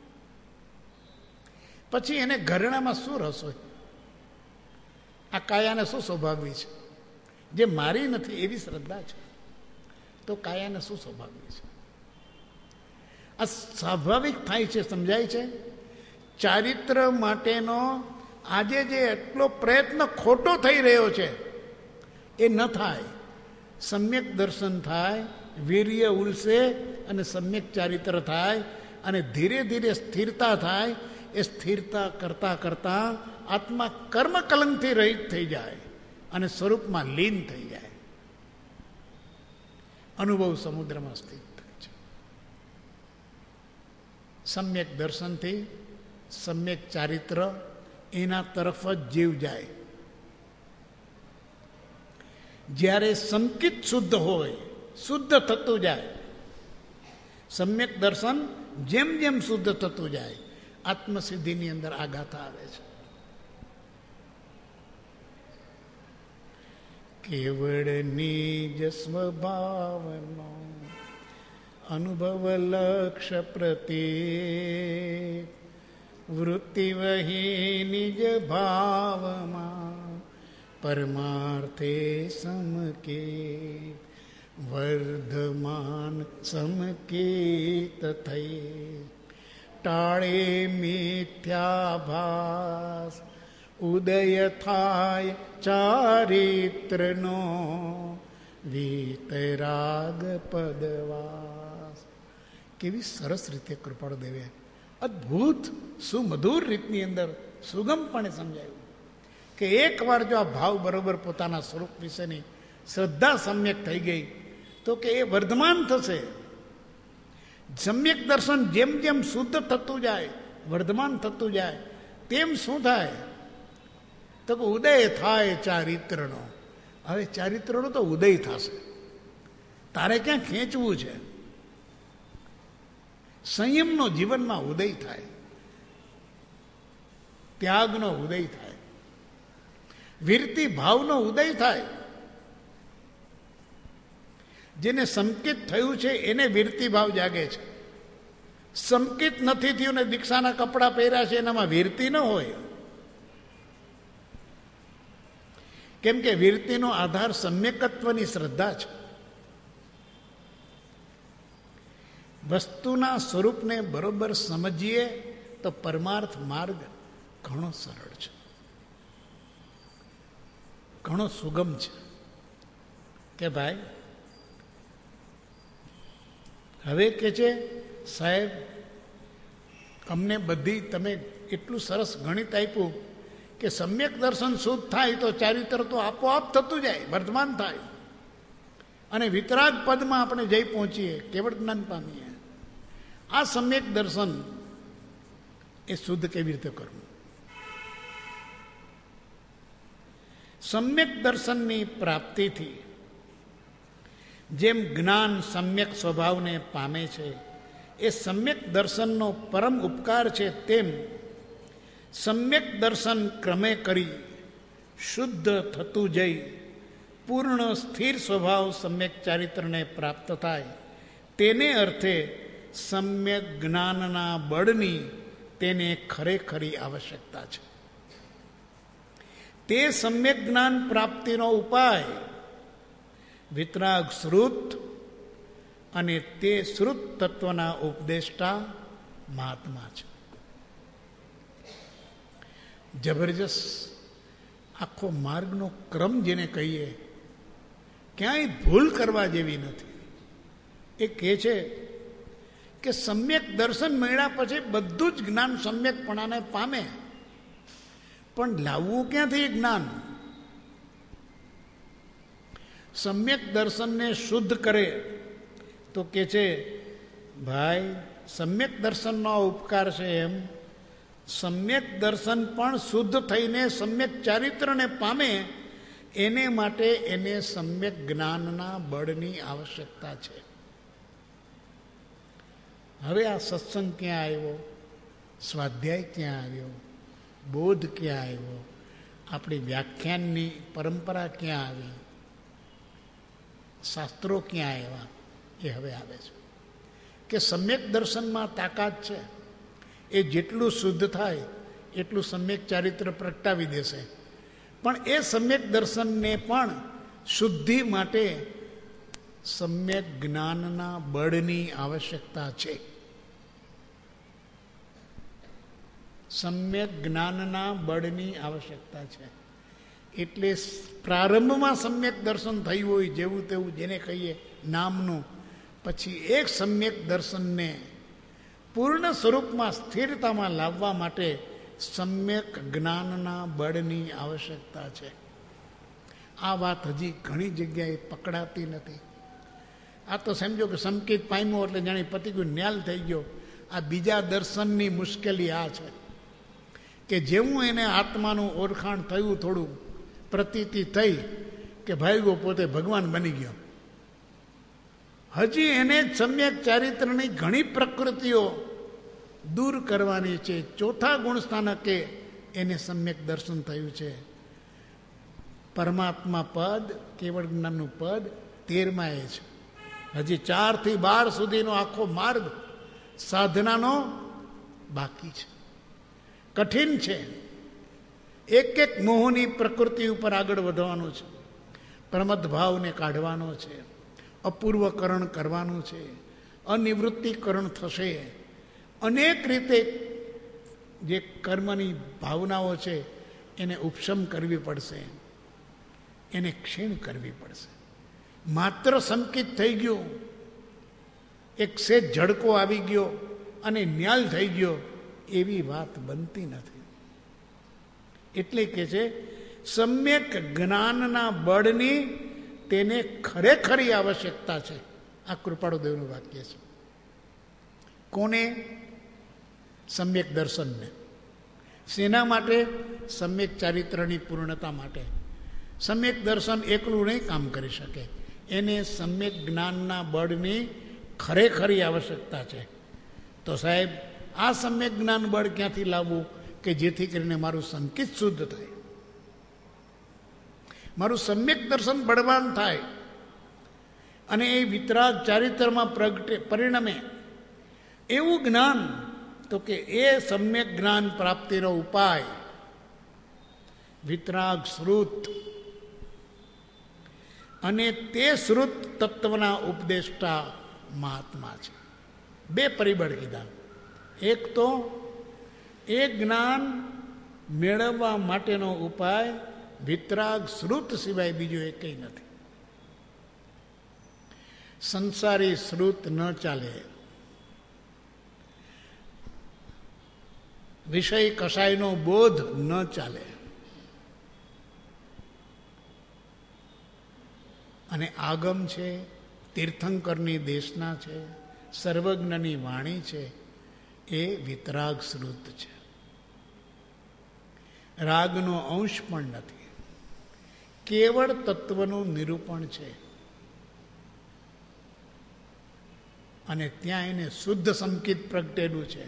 પછી એને ઘરેણામાં શું રસ હોય? આ કાયાને શું સ્વભાવવી છે? જે મારી નથી એવી શ્રદ્ધા છે, તો કાયાને શું સ્વભાવવી છે? આ સ્વાભાવિક થાય છે, સમજાય છે? ચારિત્ર માટેનો આજે જે એટલો પ્રયત્ન ખોટો થઈ રહ્યો છે એ ન થાય. સમ્યક દર્શન થાય, વીર્ય ઉલસે અને સમ્યક ચારિત્ર થાય, અને ધીરે ધીરે સ્થિરતા થાય. એ સ્થિરતા કરતા કરતા આત્મા કર્મ કલંકથી રહિત થઈ જાય અને સ્વરૂપમાં લીન થઈ જાય, અનુભવ સમુદ્રમાં સ્થિત થાય છે. સમ્યક દર્શનથી સમ્યક ચારિત્ર એના તરફ જ જીવ જાય. જ્યારે સંકિત શુદ્ધ હોય, શુદ્ધ થતું જાય, સમ્યક દર્શન જેમ જેમ શુદ્ધ થતું જાય, આત્મસિદ્ધિની અંદર આ ગાથા આવે છે. કેવળ નિજ સ્વભાવનો અનુભવ લક્ષ્ય પ્રત્યે વૃત્તિ વહી નિજ ભાવમાં પરમાર્થે સમકે વર્ધમાન સમકેત થઈ ટાળે મિથ્યાભાસ ઉદય થાય ચારિત્રનો વીતરાગ પદવાસ. કેવી સરસ રીતે કૃપાળુદેવે અદ્ભુત સુમધુર રીતની અંદર સુગમપણે સમજાયું કે એકવાર જો આ ભાવ બરોબર પોતાના સ્વરૂપ વિશેની શ્રદ્ધા સમ્યક થઈ ગઈ તો કે એ વર્ધમાન થશે. સમ્યક દર્શન જેમ જેમ શુદ્ધ થતું જાય, વર્ધમાન થતું જાય, તેમ શું થાય તો કે ઉદય થાય ચારિત્રનો. હવે ચારિત્રનો તો ઉદય થશે. તારે ક્યાં ખેંચવું છે? સંયમનો જીવનમાં ઉદય થાય, ત્યાગનો ઉદય થાય, વીરતી ભાવનો ઉદય થાય. જેને સંકિત થયું છે એને વીરતી ભાવ જાગે છે. સંકિત નથી થયું ને દીક્ષાના કપડાં પહેર્યા છે એનામાં વીરતી ન હોય. કેમ કે વીરતીનો આધાર સમ્યકત્વની શ્રદ્ધા છે. વસ્તુના સ્વરૂપને બરોબર સમજીએ તો પરમાર્થ માર્ગ ઘણો સરળ છે, ઘણો સુગમ છે. કે ભાઈ હવે કે છે સાહેબ અમને બધી તમે એટલું સરસ ગણિત આપ્યું કે સમ્યક દર્શન શુદ્ધ થાય તો ચારિત્ર તો આપોઆપ થતું જાય, વર્તમાન થાય અને વિતરાગ પદમાં આપણે જઈ પહોંચીએ, કેવળ જ્ઞાન પામીએ. આ સમ્યક દર્શન એ શુદ્ધ કેવી રીતે કરવું? સમ્યક દર્શનની પ્રાપ્તિથી જેમ જ્ઞાન સમ્યક સ્વભાવને પામે છે, એ સમ્યક દર્શનનો પરમ ઉપકાર છે, તેમ સમ્યક દર્શન ક્રમે કરી શુદ્ધ થતું જઈ પૂર્ણ સ્થિર સ્વભાવ સમ્યક ચારિત્રને પ્રાપ્ત થાય. તેને અર્થે સમ્યક જ્ઞાનના બળની તેને ખરેખરી આવશ્યકતા છે. તે સમ્યક જ્ઞાન પ્રાપ્તિનો ઉપાય વિતરાગ શ્રુત અને તે શ્રુત તત્વના ઉપદેષ્ટા મહાત્મા છે. જબરજસ્ત આખો માર્ગનો ક્રમ જેને કહીએ, ક્યાંય ભૂલ કરવા જેવી નથી. એ કહે છે કે સમ્યક દર્શન મળ્યા પછી બધું જ જ્ઞાન સમ્યકપણાને પામે, પણ લાવવું ક્યાંથી જ્ઞાન? સમ્યક દર્શનને શુદ્ધ કરે તો કે છે ભાઈ સમ્યક દર્શનનો ઉપકાર છે, એમ સમ્યક દર્શન પણ શુદ્ધ થઈને સમ્યક ચારિત્રને પામે, એને માટે એને સમ્યક જ્ઞાનના બળની આવશ્યકતા છે. હવે આ સત્સંગ ક્યાં આવ્યો? સ્વાધ્યાય ક્યાં આવ્યો? બોધ ક્યાં આવ્યો? આપણી વ્યાખ્યાનની પરંપરા ક્યાં આવી? શાસ્ત્રો ક્યાં આવ્યા? એ હવે આવે છે કે સમ્યક દર્શનમાં તાકાત છે. એ જેટલું શુદ્ધ થાય એટલું સમ્યક ચારિત્ર પ્રગટાવી દેશે. પણ એ સમ્યક દર્શનને પણ શુદ્ધિ માટે સમ્યક જ્ઞાનના બળની આવશ્યકતા છે. સમ્યક જ્ઞાનના બળની આવશ્યકતા છે. એટલે પ્રારંભમાં સમ્યક દર્શન થયું હોય જેવું તેવું જેને કહીએ નામનું, પછી એક સમ્યક દર્શનને પૂર્ણ સ્વરૂપમાં સ્થિરતામાં લાવવા માટે સમ્યક જ્ઞાનના બળની આવશ્યકતા છે. આ વાત હજી ઘણી જગ્યાએ પકડાતી નથી. આ તો સમજો કે સંકેત પામ્યો એટલે જાણે પતિ ગયું, ન્યાલ થઈ ગયો. આ બીજા દર્શનની મુશ્કેલી આ છે કે જેવું એને આત્માનું ઓળખાણ થયું, થોડું પ્રતીતિ થઈ કે ભાઈગો પોતે ભગવાન બની ગયો, હજી એને સમ્યક ચારિત્રની ઘણી પ્રકૃતિઓ દૂર કરવાની છે. ચોથા ગુણ સ્થાનકે એને સમ્યક દર્શન થયું છે. પરમાત્મા પદ, કેવળ જ્ઞાનનું પદ તેરમાં એ છે. હજી ચારથી બાર સુધીનો આખો માર્ગ સાધનાનો બાકી છે, કઠિન છે. એક એક મોહની પ્રકૃતિ ઉપર આગળ વધવાનું છે, પ્રમદ ભાવને કાઢવાનો છે, અપૂર્વકરણ કરવાનું છે, અનિવૃત્તિકરણ થશે. અનેક રીતે જે કર્મની ભાવનાઓ છે એને ઉપશમ કરવી પડશે, એને ક્ષીણ કરવી પડશે. માત્ર સંકિત થઈ ગયું એક સેજ ઝડકો આવી ગયો અને ન્યાલ થઈ ગયો, એવી વાત બનતી નથી. એટલે કે છે સમ્યક જ્ઞાનના બળની તેને ખરેખરી આવશ્યકતા છે. આ કૃપાળુદેવનું વાક્ય છે. કોને? સમ્યક દર્શનને. શેના માટે? સમ્યક ચારિત્રની પૂર્ણતા માટે. સમ્યક દર્શન એકલું નહીં કામ કરી શકે, એને સમ્યક જ્ઞાનના બળની ખરેખરી આવશ્યકતા છે. તો સાહેબ, આ સમ્યક જ્ઞાન બળ ક્યાંથી લાવવું કે જેથી કરીને મારું સંકિત શુદ્ધ થાય, મારું સમ્યક દર્શન બળવાન થાય અને એ વિતરાગ ચારિત્રમાં પ્રગટે પરિણમે એવું જ્ઞાન. તો કે એ સમ્યક જ્ઞાન પ્રાપ્તિનો ઉપાય વિતરાગ શ્રુત, અને તે શ્રુત તત્વના ઉપદેષ્ટા મહાત્મા છે. બે પરિબળ કીધા. એક તો એ જ્ઞાન મેળવવા માટેનો ઉપાય વિતરાગ શ્રુત સિવાય બીજો એકેય નથી. સંસારી શ્રુત ન ચાલે, વિષય કશાયનો બોધ ન ચાલે, અને આગમ છે, તીર્થંકરની દેશના છે, સર્વજ્ઞની વાણી છે, એ વિતરાગ શ્રુત છે. રાગનો અંશ પણ નથી, કેવળ તત્વનું નિરૂપણ છે. અને ત્યાં એને શુદ્ધ સંકિત પ્રગટેલું છે.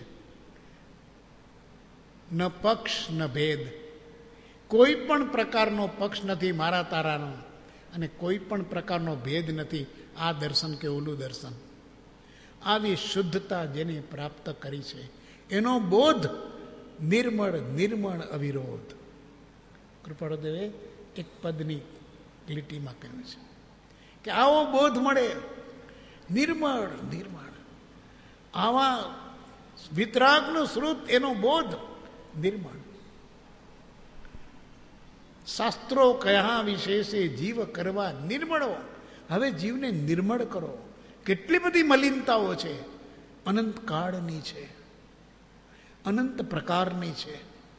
ન પક્ષ ન ભેદ, કોઈ પણ પ્રકારનો પક્ષ નથી મારા તારાનો, અને કોઈ પણ પ્રકારનો ભેદ નથી આ દર્શન કે ઓલું દર્શન. આવી શુદ્ધતા જેને પ્રાપ્ત કરી છે એનો બોધ નિર્મળ નિર્મળ અવિરોધ. કૃપાળુદેવે એક પદની લીટીમાં કહ્યું છે કે આવો બોધ મળે નિર્મળ નિર્મળ. આવા વિતરાગનો શ્રુત, એનો બોધ નિર્મળ. શાસ્ત્રો કયા વિશેષે જીવ કરવા નિર્મળો. હવે જીવને નિર્મળ કરો. કેટલી બધી મલિનતાઓ છે, અનંત કાળની છે, અનંત પ્રકારની છે.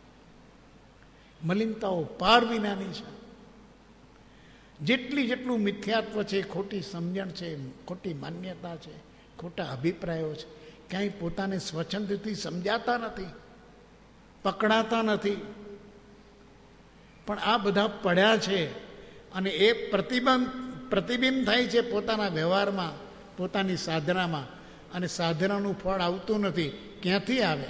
મલિનતાઓ પાર વિનાની છે. જેટલી જેટલું મિથ્યાત્વ છે, ખોટી સમજણ છે, ખોટી માન્યતા છે, ખોટા અભિપ્રાયો છે, ક્યાંય પોતાને સ્વચ્છંદથી સમજાતા નથી, પકડાતા નથી. પણ આ બધા પડ્યા છે અને એ પ્રતિબંધ પ્રતિબિંબ થાય છે પોતાના વ્યવહારમાં, પોતાની સાધનામાં, અને સાધનાનું ફળ આવતું નથી. ક્યાંથી આવે?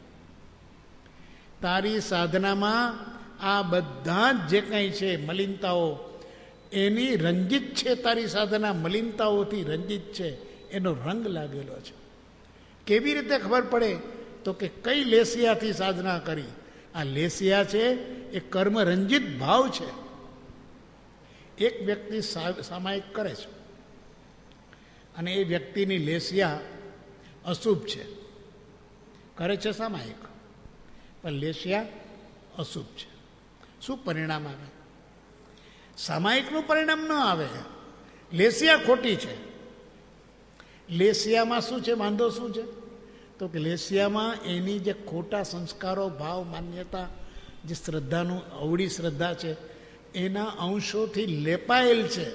તારી સાધનામાં આ બધા જ જે કંઈ છે મલિનતાઓ, એની રંજિત છે. તારી સાધના મલિનતાઓથી રંજિત છે, એનો રંગ લાગેલો છે. કેવી રીતે ખબર પડે? તો કે કઈ લેસિયાથી સાધના કરી. આ લેસિયા છે એ કર્મ રંજિત ભાવ છે. એક વ્યક્તિ સામાયિક કરે છે અને એ વ્યક્તિની લેસિયા અશુભ છે, કરે છે સામાયિક, પણ લેસિયા અશુભ છે. શું પરિણામ આવે? સામાયિકનું પરિણામ ન આવે, લેસિયા ખોટી છે. લેસિયામાં શું છે? વાંધો શું છે? તો કે લેસિયામાં એની જે ખોટા સંસ્કારો, ભાવ, માન્યતા, જે શ્રદ્ધાનું અવળી શ્રદ્ધા છે, એના અંશોથી લેપાયેલ છે.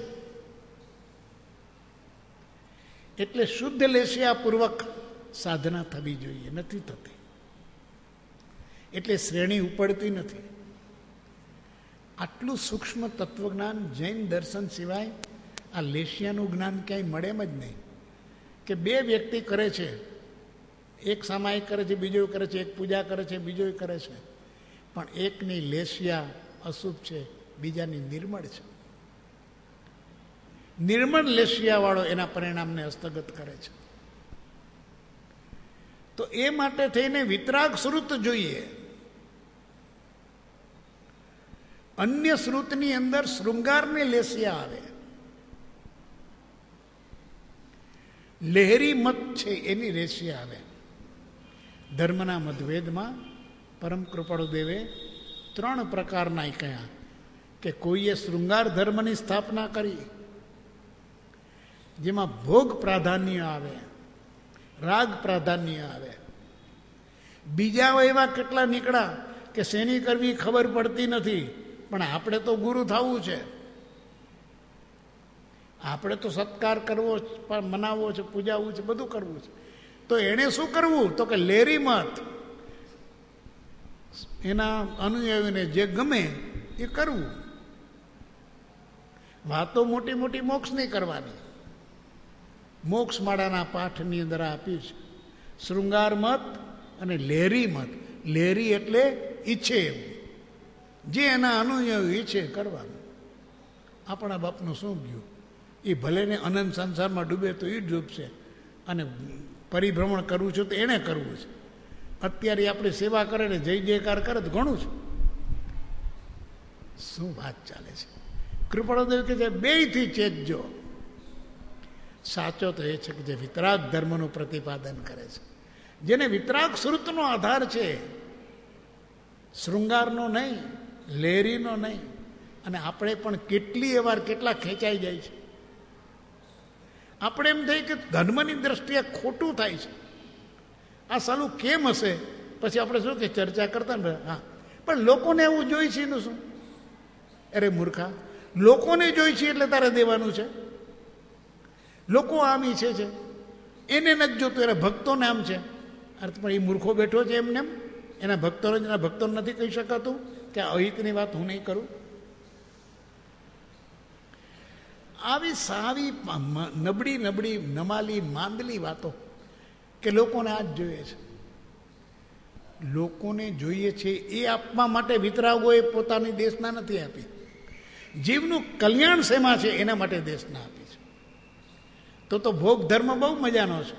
એટલે શુદ્ધ લેસિયાપૂર્વક સાધના થવી જોઈએ, નથી થતી. એટલે શ્રેણી ઉપડતી નથી. આટલું સૂક્ષ્મ તત્વજ્ઞાન જૈન દર્શન સિવાય આ લેસિયાનું જ્ઞાન ક્યાંય મળે એમ જ નહીં. કે બે વ્યક્તિ કરે છે, એક સામાયિક કરે છે, બીજો કરે છે, એક પૂજા કરે છે, બીજો કરે છે, પણ એકની લેસિયા અશુભ છે, બીજાની નિર્મળ છે. નિર્મળ લેસિયાવાળો એના પરિણામને હસ્તગત કરે છે. તો એ માટે થઈને વિતરાગ શ્રુત જોઈએ. અન્ય શ્રુતની અંદર શૃંગારને લેસિયા આવે. લહેરી મત છે એની લેસિયા આવે. ધર્મના મતભેદમાં પરમ કૃપાળુદેવે ત્રણ પ્રકારના કહ્યા કે કોઈએ શૃંગાર ધર્મની સ્થાપના કરી, જેમાં ભોગ પ્રાધાન્ય આવે, રાગ પ્રાધાન્ય આવે. બીજા એવા કેટલા નીકળ્યા કે શેની કરવી ખબર પડતી નથી, પણ આપણે તો ગુરુ થવું છે, આપણે તો સત્કાર કરવો, મનાવવો છે, પૂજાવવું છે, બધું કરવું છે. તો એણે શું કરવું? તો કે લેરી મત, એના અનુયાયીને જે ગમે એ કરવું. વાતો મોટી મોટી મોક્ષ નહીં કરવાની. મોક્ષ માળાના પાઠની અંદર આપ્યું છે શૃંગાર મત અને લેરી મત. લેરી એટલે ઈચ્છે એવું, જે એના અનુયાયી ઈચ્છે કરવાનું. આપણા બાપનું શું ગયું? એ ભલે ને અનંત સંસારમાં ડૂબે તો એ ડૂબશે, અને પરિભ્રમણ કરવું છે તો એણે કરવું છે. અત્યારે આપણી સેવા કરે ને જય જયકાર કરે તો ઘણું છે. શું વાત ચાલે છે? કૃપાળુદેવ કે છે બેયથી ચેતજો. સાચો તો એ છે કે જે વિતરાગ ધર્મનું પ્રતિપાદન કરે છે, જેને વિતરાગ શ્રુતનો આધાર છે, શૃંગારનો નહીં, લેરીનો નહીં. અને આપણે પણ કેટલી વાર કેટલા ખેંચાઈ જાય છે. આપણે એમ થાય કે ધર્મની દ્રષ્ટિએ ખોટું થાય છે, આ સાલું કેમ હશે? પછી આપણે શું કે ચર્ચા કરતા ને, હા પણ લોકોને એવું જોઈ છે એનું શું? અરે મૂર્ખા, લોકોને જોઈ છે એટલે તારે દેવાનું છે. લોકો આમ ઈચ્છે છે, એને નથી જોતું, એના ભક્તોને આમ છે. અર્થ પણ એ મૂર્ખો બેઠો છે એમને એમ, એના ભક્તોને એના ભક્તોને નથી કહી શકાતું કે અહિતની વાત હું નહીં કરું. આવી સાવી નબળી નબળી નમાલી માંદલી વાતો કે લોકોને આ જ જોઈએ છે. લોકોને જોઈએ છે એ આપવા માટે વિતરાગોએ પોતાની દેશના નથી આપી. જીવનું કલ્યાણ શેમાં છે એના માટે દેશના આપી છે. તો તો ભોગ ધર્મ બહુ મજાનો છે,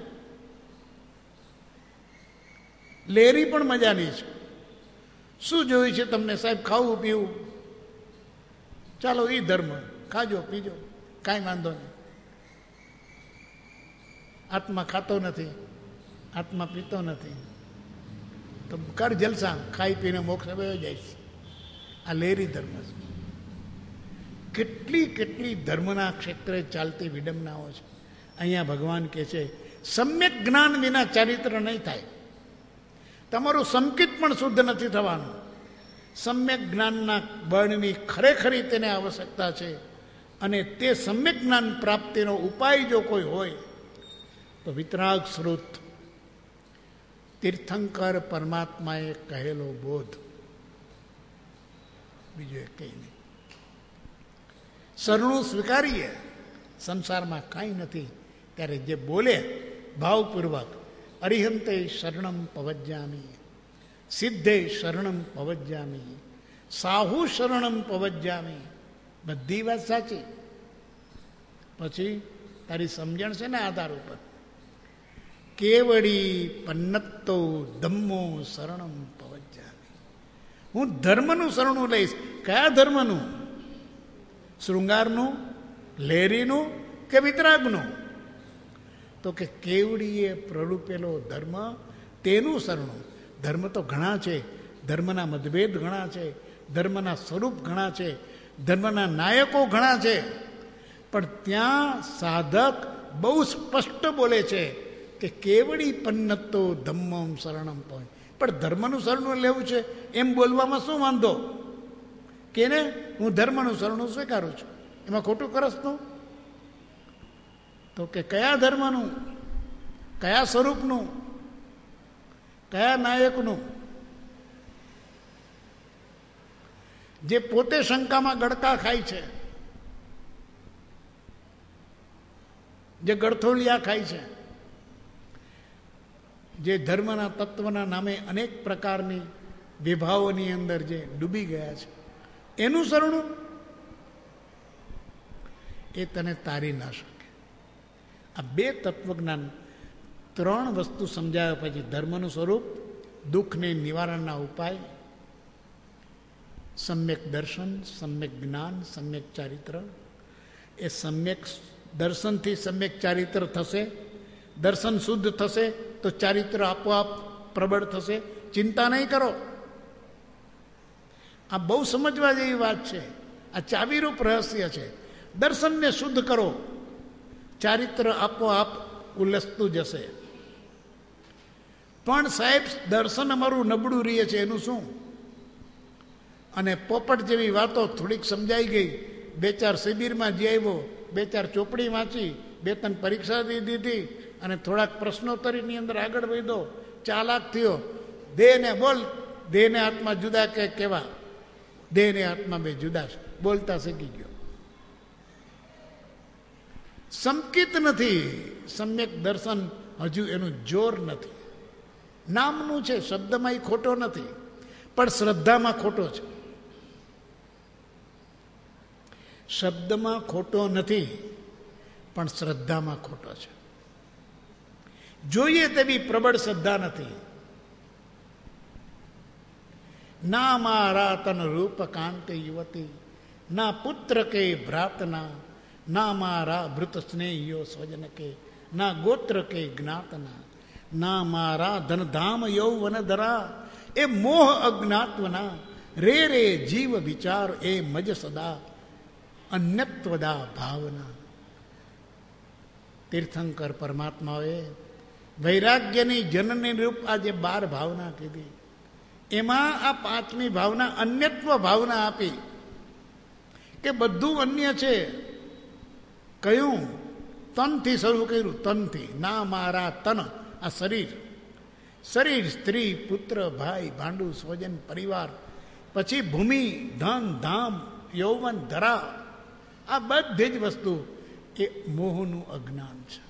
લેરી પણ મજાની છે. શું જોયું છે તમને સાહેબ? ખાવું પીવું, ચાલો એ ધર્મ, ખાજો પીજો, કાંઈ વાંધો નહીં. આત્મા ખાતો નથી, આત્મા પીતો નથી, તો કર જલસા, ખાઈ પીને મોક્ષ વયો જાય છે. આ લેરી ધર્મ છે. કેટલી કેટલી ધર્મના ક્ષેત્રે ચાલતી વિડંબનાઓ છે. અહીંયા ભગવાન કહે છે સમ્યક જ્ઞાન વિના ચારિત્ર નહીં થાય. તમારું સંકિત પણ શુદ્ધ નથી થવાનું. સમ્યક જ્ઞાનના બળની ખરેખરી તેને આવશ્યકતા છે. અને તે સમ્યક જ્ઞાન પ્રાપ્તિનો ઉપાય જો કોઈ હોય તો વિતરાગ શ્રુત તીર્થંકર પરમાત્માએ કહેલો બોધ, બીજું એક કંઈ નહીં. શરણું સ્વીકારીએ, સંસારમાં કાંઈ નથી ત્યારે જે બોલે ભાવપૂર્વક અરિહંતે શરણમ પવજ્જામી, સિદ્ધે શરણમ પવજ્જામી, સાહુ શરણમ પવજ્જામી, બધી વાત સાચી. પછી તારી સમજણ છે ને આધાર ઉપર. કેવડી પન્નત્તો ધમ્મો શરણમ પવજ્જામી, હું ધર્મનું શરણું લઈશ. કયા ધર્મનું? શૃંગારનું, લેરીનું કે વિતરાગનું? તો કે કેવડીએ પ્રરૂપેલો ધર્મ તેનું શરણું. ધર્મ તો ઘણા છે, ધર્મના મતભેદ ઘણા છે, ધર્મના સ્વરૂપ ઘણા છે, ધર્મના નાયકો ઘણા છે, પણ ત્યાં સાધક બહુ સ્પષ્ટ બોલે છે કે કેવડી પન્નતો ધમ્મમ શરણમ પવન. પણ ધર્મનું શરણું લેવું છે એમ બોલવામાં શું વાંધો? કે ને હું ધર્મનું શરણું સ્વીકારું છું, એમાં ખોટું કરસ તું? તો કે કયા ધર્મનું, કયા સ્વરૂપનું, કયા નાયકનું? જે પોતે શંકામાં ગડકા ખાય છે, જે ગળથોલિયા ખાય છે, જે ધર્મના તત્વના નામે અનેક પ્રકારની વિભાવોની અંદર જે ડૂબી ગયા છે, એનું શરણું એ તને તારી ના શકે. આ બે તત્વજ્ઞાન, ત્રણ વસ્તુ સમજાવ્યા પછી ધર્મનું સ્વરૂપ, દુઃખને નિવારણના ઉપાય, સમ્યક દર્શન, સમ્યક જ્ઞાન, સમ્યક ચારિત્ર. એ સમ્યક દર્શનથી સમ્યક ચારિત્ર થશે. દર્શન શુદ્ધ થશે તો ચારિત્ર આપોઆપ પ્રબળ થશે. ચિંતા નહીં કરો. આ બહુ સમજવા જેવી વાત છે. આ ચાવીરૂપ રહસ્ય છે. દર્શનને શુદ્ધ કરો, ચારિત્ર આપોઆપ ઉલ્લસતું જશે. પણ સાહેબ દર્શન અમારું નબળું રહે છે એનું શું? અને પોપટ જેવી વાતો થોડીક સમજાઈ ગઈ, બે ચાર શિબિરમાં જઈ આવ્યો, બે ચાર ચોપડી વાંચી, બે ત્રણ પરીક્ષા દઈ દીધી અને થોડાક પ્રશ્નોત્તરીની અંદર આગળ વધ્યો, ચાલાક થયો. દેહ ને બોલ, દેહ ને આત્મા જુદા કે કેવા? દેહ ને આત્મા બે જુદા છે, બોલતા શીખી ગયો. સંકિત નથી, સમ્યક દર્શન હજુ એનું જોર નથી. નામનું છે, શબ્દમાં એ ખોટો નથી, પણ શ્રદ્ધામાં ખોટો છે. શબ્દમાં ખોટો નથી, પણ શ્રદ્ધામાં ખોટો છે. જોઈએ તેવી પ્રબળ શ્રદ્ધા નથી. ના મારા તન રૂપ કાંતિ યુવતી, ના પુત્ર કે ભ્રાતના, ના મારા ભૃત સ્નેહીયો સ્વજન કે, ના ગોત્ર કે જ્ઞાતના, ના મારા ધનધામ યૌવન ધરા, એ મોહ અજ્ઞાત્વના, રે રે જીવ વિચાર એ મજ સદા, અન્યત્વદા ભાવના. તીર્થંકર પરમાત્માએ વૈરાગ્યની જનની રૂપ આ જે બાર ભાવના કીધી, એમાં આ પાંચમી ભાવના અન્યત્વ ભાવના આપી કે બધું અન્ય છે. કયું? તનથી શરૂ કર્યું, તનથી. ના મારા તન, આ શરીર. શરીર, સ્ત્રી, પુત્ર, ભાઈ, ભાંડુ, સ્વજન, પરિવાર, પછી ભૂમિ, ધન, ધામ, યૌવન, ધરા, આ બધી જ વસ્તુ એ મોહનું અજ્ઞાન છે,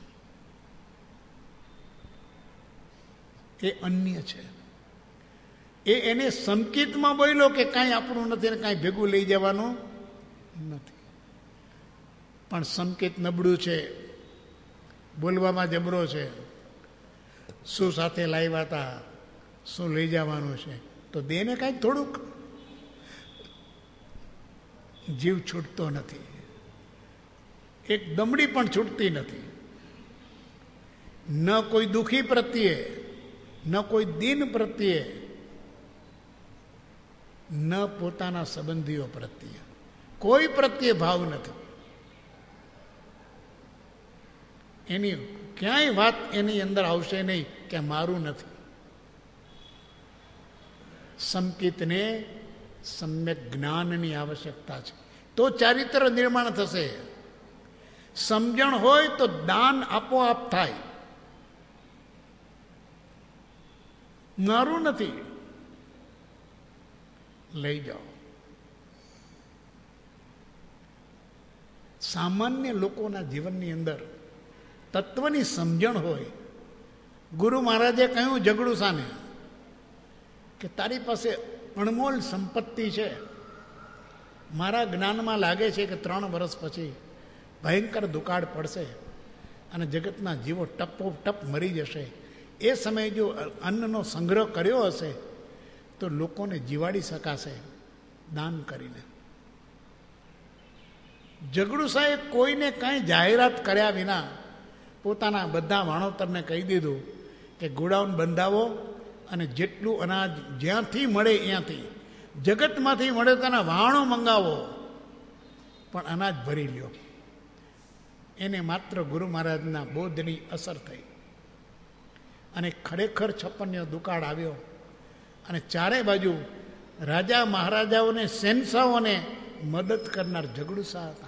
એ અન્ય છે. એ એને સંકેતમાં બોલ્યો કે કાંઈ આપણું નથી ને કાંઈ ભેગું લઈ જવાનું નથી. પણ સંકેત નબળું છે, બોલવામાં જબરો છે. શું સાથે લાવ્યા હતા, શું લઈ જવાનું છે, તો દેને કાંઈક થોડુંક. જીવ છૂટતો નથી, એક દમડી પણ છૂટતી નથી. ન કોઈ દુઃખી પ્રત્યે, ન કોઈ દીન પ્રત્યે, ન પોતાના સંબંધીઓ પ્રત્યે, કોઈ પ્રત્યે ભાવ નથી. એની ક્યાંય વાત એની અંદર આવશે નહીં કે મારું નથી. સંકિતને સમ્યક જ્ઞાનની આવશ્યકતા છે, તો ચારિત્ર નિર્માણ થશે. સમજણ હોય તો દાન આપોઆપ થાય. મારું નથી, લઈ જાઓ. સામાન્ય લોકોના જીવનની અંદર તત્વની સમજણ હોય. ગુરુ મહારાજે કહ્યું ઝઘડું સાને કે તારી પાસે અણમોલ સંપત્તિ છે, મારા જ્ઞાનમાં લાગે છે કે ત્રણ વર્ષ પછી ભયંકર દુકાળ પડશે અને જગતના જીવો ટપો ટપ મરી જશે. એ સમયે જો અન્નનો સંગ્રહ કર્યો હશે તો લોકોને જીવાડી શકાશે દાન કરીને. ઝઘડુ સાહેબ કોઈને કાંઈ જાહેરાત કર્યા વિના પોતાના બધા વાણોતરને કહી દીધું કે ગોડાઉન બંધાવો અને જેટલું અનાજ જ્યાંથી મળે ત્યાંથી, જગતમાંથી મળે તેના વાણો મંગાવો, પણ અનાજ ભરી લ્યો. એને માત્ર ગુરુ મહારાજના બોધની અસર થઈ અને ખરેખર છપ્પનનો દુકાળ આવ્યો અને ચારે બાજુ રાજા મહારાજાઓને, શહેનશાહોને મદદ કરનાર ઝઘડુ શાહ હતા.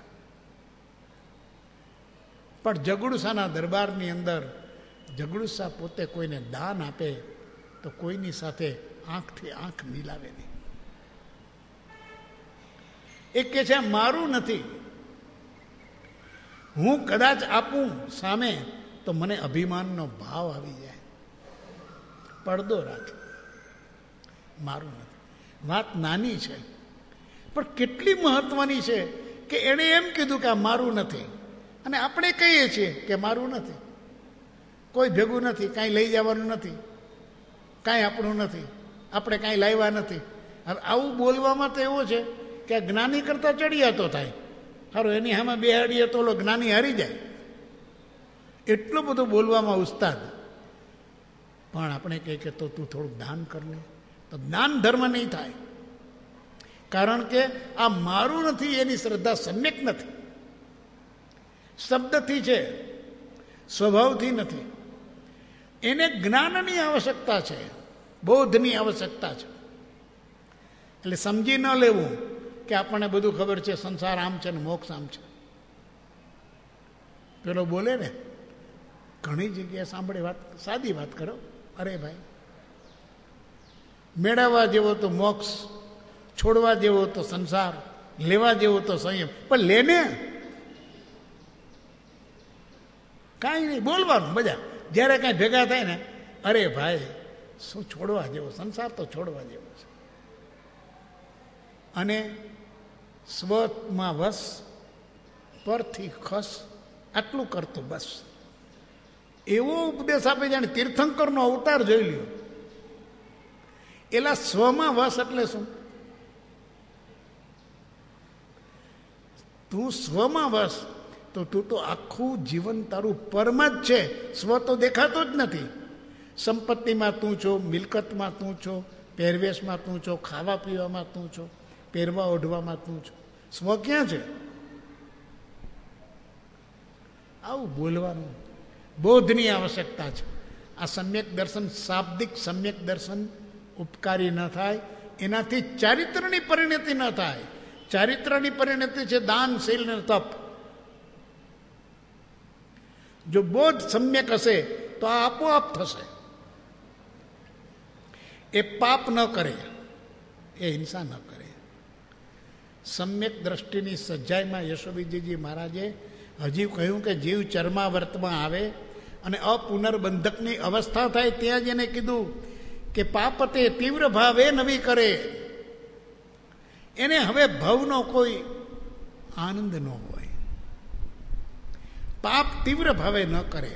પણ ઝઘડુ શાહના દરબારની અંદર ઝઘડુ શાહ પોતે કોઈને દાન આપે તો કોઈની સાથે આંખથી આંખ મિલાવે નહીં. એ કે છે મારું નથી, હું કદાચ આપું સામે તો મને અભિમાનનો ભાવ આવી જાય, પડદો રાખે. મારું નથી. વાત નાની છે પણ કેટલી મહત્વની છે કે એણે એમ કીધું કે આ મારું નથી, અને આપણે કહીએ છીએ કે મારું નથી, કોઈ ભેગું નથી, કાંઈ લઈ જવાનું નથી, કાંઈ આપણું નથી, આપણે કાંઈ લાવ્યા નથી. હવે આવું બોલવામાં તો એવો છે કે આ જ્ઞાની કરતાં ચડિયાતો થાય. સારું, એની સામે બેહાડીએ તો ઓલો જ્ઞાની હારી જાય, એટલો બધો બોલવામાં ઉસ્તાદ. પણ આપણે કહીએ કે તો તું થોડુંક દાન કરને, તો દાન ધર્મ નહીં થાય. કારણ કે આ મારું નથી, એની શ્રદ્ધા સમ્યક નથી. શબ્દથી છે, સ્વભાવથી નથી. એને જ્ઞાનની આવશ્યકતા છે, બોધની આવશ્યકતા છે. એટલે સમજી ન લેવું કે આપણને બધું ખબર છે, સંસાર આમ છે ને મોક્ષ આમ છે. પેલો બોલે ને, ઘણી જગ્યાએ સાંભળી વાત, સાદી વાત કરો, અરે ભાઈ મેળવવા જેવો તો મોક્ષ, છોડવા જેવો તો સંસાર, લેવા જેવો તો સંયમ. પણ લેને કાંઈ નહીં, બોલવાનું બધા. જ્યારે કાંઈ ભેગા થાય ને, અરે ભાઈ શું છોડવા જેવો, સંસાર તો છોડવા જેવો છે. અને સ્વમાં વસ, પરથી ખસ, આટલું કરતો બસ. એવો ઉપદેશ આપે જાણે તીર્થંકરનો અવતાર જોઈ લ્યો. એલા સ્વમાં વસ એટલે શું? તું સ્વમાં વસ તો તું તો આખું જીવન તારું પરમ જ છે. સ્વ તો દેખાતો જ નથી. સંપત્તિમાં તું છો, મિલકતમાં તું છો, પહેરવેશમાં તું છો, ખાવા પીવામાં તું છો, પહેરવા ઓઢવામાં તું છો. સ્વ ક્યાં છે? આવું બોલવાનું, બોધની આવશ્યકતા છે. આ સમ્યક દર્શન, શાબ્દિક સમ્યક દર્શન ઉપકારી ન થાય. એનાથી ચારિત્રની પરિણતિ ન થાય. ચારિત્રની પરિણતિ છે દાન, શીલ ને તપ. જો બોધ સમ્યક હશે તો આ આપોઆપ થશે. એ પાપ ન કરે, એ હિંસા ન કરે. સમ્યક દ્રષ્ટિની સજ્જાઈમાં યશોવિજયજી મહારાજે હજી કહ્યું કે જીવ ચર્માવર્તમાં આવે અને અપુનર્બંધકની અવસ્થા થાય ત્યાં જ એને કીધું કે પાપતે તીવ્ર ભાવે નવી કરે. એને હવે ભવનો કોઈ આનંદ ન હોય. પાપ તીવ્ર ભાવે ન કરે.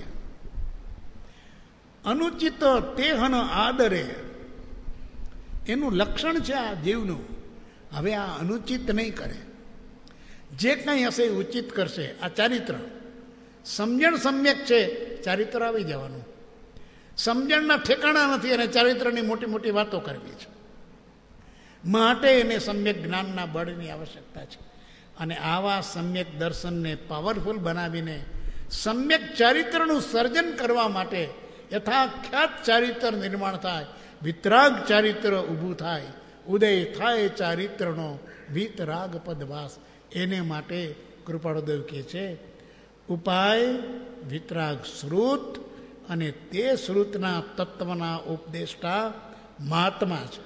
અનુચિત તેહન આદરે, એનું લક્ષણ છે આ જીવનું. હવે આ અનુચિત નહીં કરે, જે કંઈ હશે એ ઉચિત કરશે. આ ચારિત્ર સમજણ સમ્યક છે, ચારિત્ર આવી જવાનું. સમજણના ઠેકાણા નથી અને ચારિત્રની મોટી મોટી વાતો કરવી છે. માટે એને સમ્યક જ્ઞાનના બળની આવશ્યકતા છે. અને આવા સમ્યક દર્શનને પાવરફુલ બનાવીને સમ્યક ચારિત્રનું સર્જન કરવા માટે યથાખ્યાત ચારિત્ર નિર્માણ થાય, વિતરાગ ચારિત્ર ઊભું થાય, ઉદય થાય ચારિત્રનો વિતરાગ પદવાસ. એને માટે કૃપાળુદેવ કહે છે ઉપાય વિતરાગ શ્રુત, અને તે શ્રુતના તત્વના ઉપદેષ્ટા મહાત્મા છે.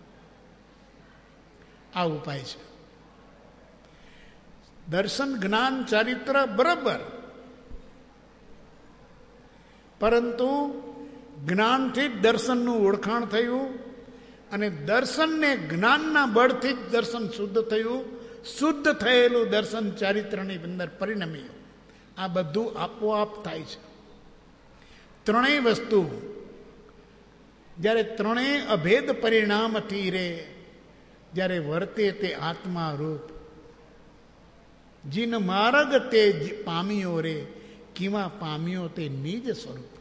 આ ઉપાય છે. દર્શન, જ્ઞાન, ચારિત્ર બરાબર, પરંતુ જ્ઞાનથી જ દર્શનનું ઓળખાણ થયું અને દર્શનને જ્ઞાનના બળથી જ દર્શન શુદ્ધ થયું. શુદ્ધ થયેલું દર્શન ચારિત્રની અંદર પરિણમ્યું. આ બધું આપોઆપ થાય છે. ત્રણેય વસ્તુ જ્યારે ત્રણેય અભેદ પરિણામથી રે, જ્યારે વર્તે તે આત્મા રૂપ, જીન માર્ગ તે પામ્યો રે, કિમાં પામ્યો તે નિજ સ્વરૂપ.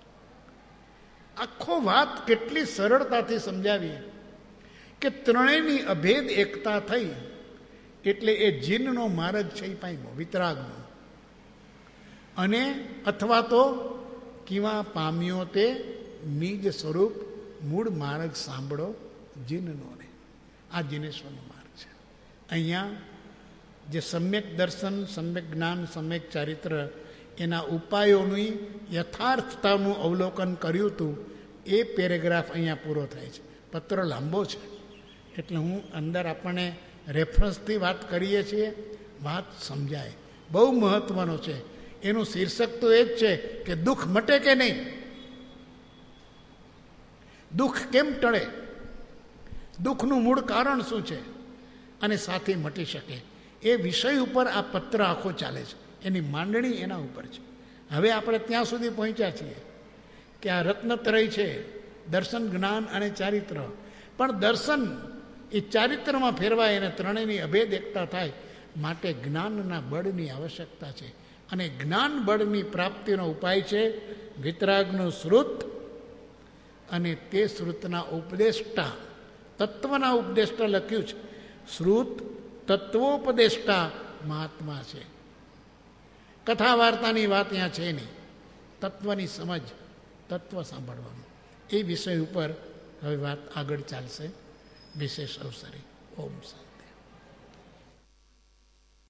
આખો વાત કેટલી સરળતાથી સમજાવી કે ત્રણેયની અભેદ એકતા થઈ એટલે એ જીનનો માર્ગ છે એ પામ્યો, વિતરાગનો. અને અથવા તો કિવા પામ્યો તે નિજ સ્વરૂપ, મૂળ માર્ગ સાંભળો જીનનો ને. આ જીનેશ્વરનો માર્ગ છે. અહીંયા જે સમ્યક દર્શન, સમ્યક જ્ઞાન, સમ્યક ચારિત્ર, એના ઉપાયોની યથાર્થતાનું અવલોકન કર્યું હતું. એ પેરેગ્રાફ અહીંયા પૂરો થાય છે. પત્ર લાંબો છે એટલે હું અંદર આપણને રેફરન્સથી વાત કરીએ છીએ, વાત સમજાય. બહુ મહત્વનો છે. એનું શીર્ષક તો એ જ છે કે દુઃખ મટે કે નહીં, દુઃખ કેમ ટળે, દુઃખનું મૂળ કારણ શું છે અને સાથે મટી શકે. એ વિષય ઉપર આ પત્ર આખો ચાલે છે. એની માંડણી એના ઉપર છે. હવે આપણે ત્યાં સુધી પહોંચ્યા છીએ કે આ રત્નત્રય છે, દર્શન, જ્ઞાન અને ચારિત્ર. પણ દર્શન એ ચારિત્રમાં ફેરવાય અને ત્રણેયની અભેદ એકતા થાય માટે જ્ઞાનના બળની આવશ્યકતા છે. અને જ્ઞાન બળની પ્રાપ્તિનો ઉપાય છે વિતરાગનું શ્રુત અને તે શ્રુતના ઉપદેષ્ટા, તત્વના ઉપદેષ્ટા લખ્યું છે. શ્રુત તત્વોપદેષ્ટા મહાત્મા છે. કથા વાર્તાની વાત ત્યાં છે નહીં. તત્વની સમજ, તત્વ સાંભળવાનું. એ વિષય ઉપર હવે વાત આગળ ચાલશે વિશેષ અવસરે. ઓમ શાંતિ.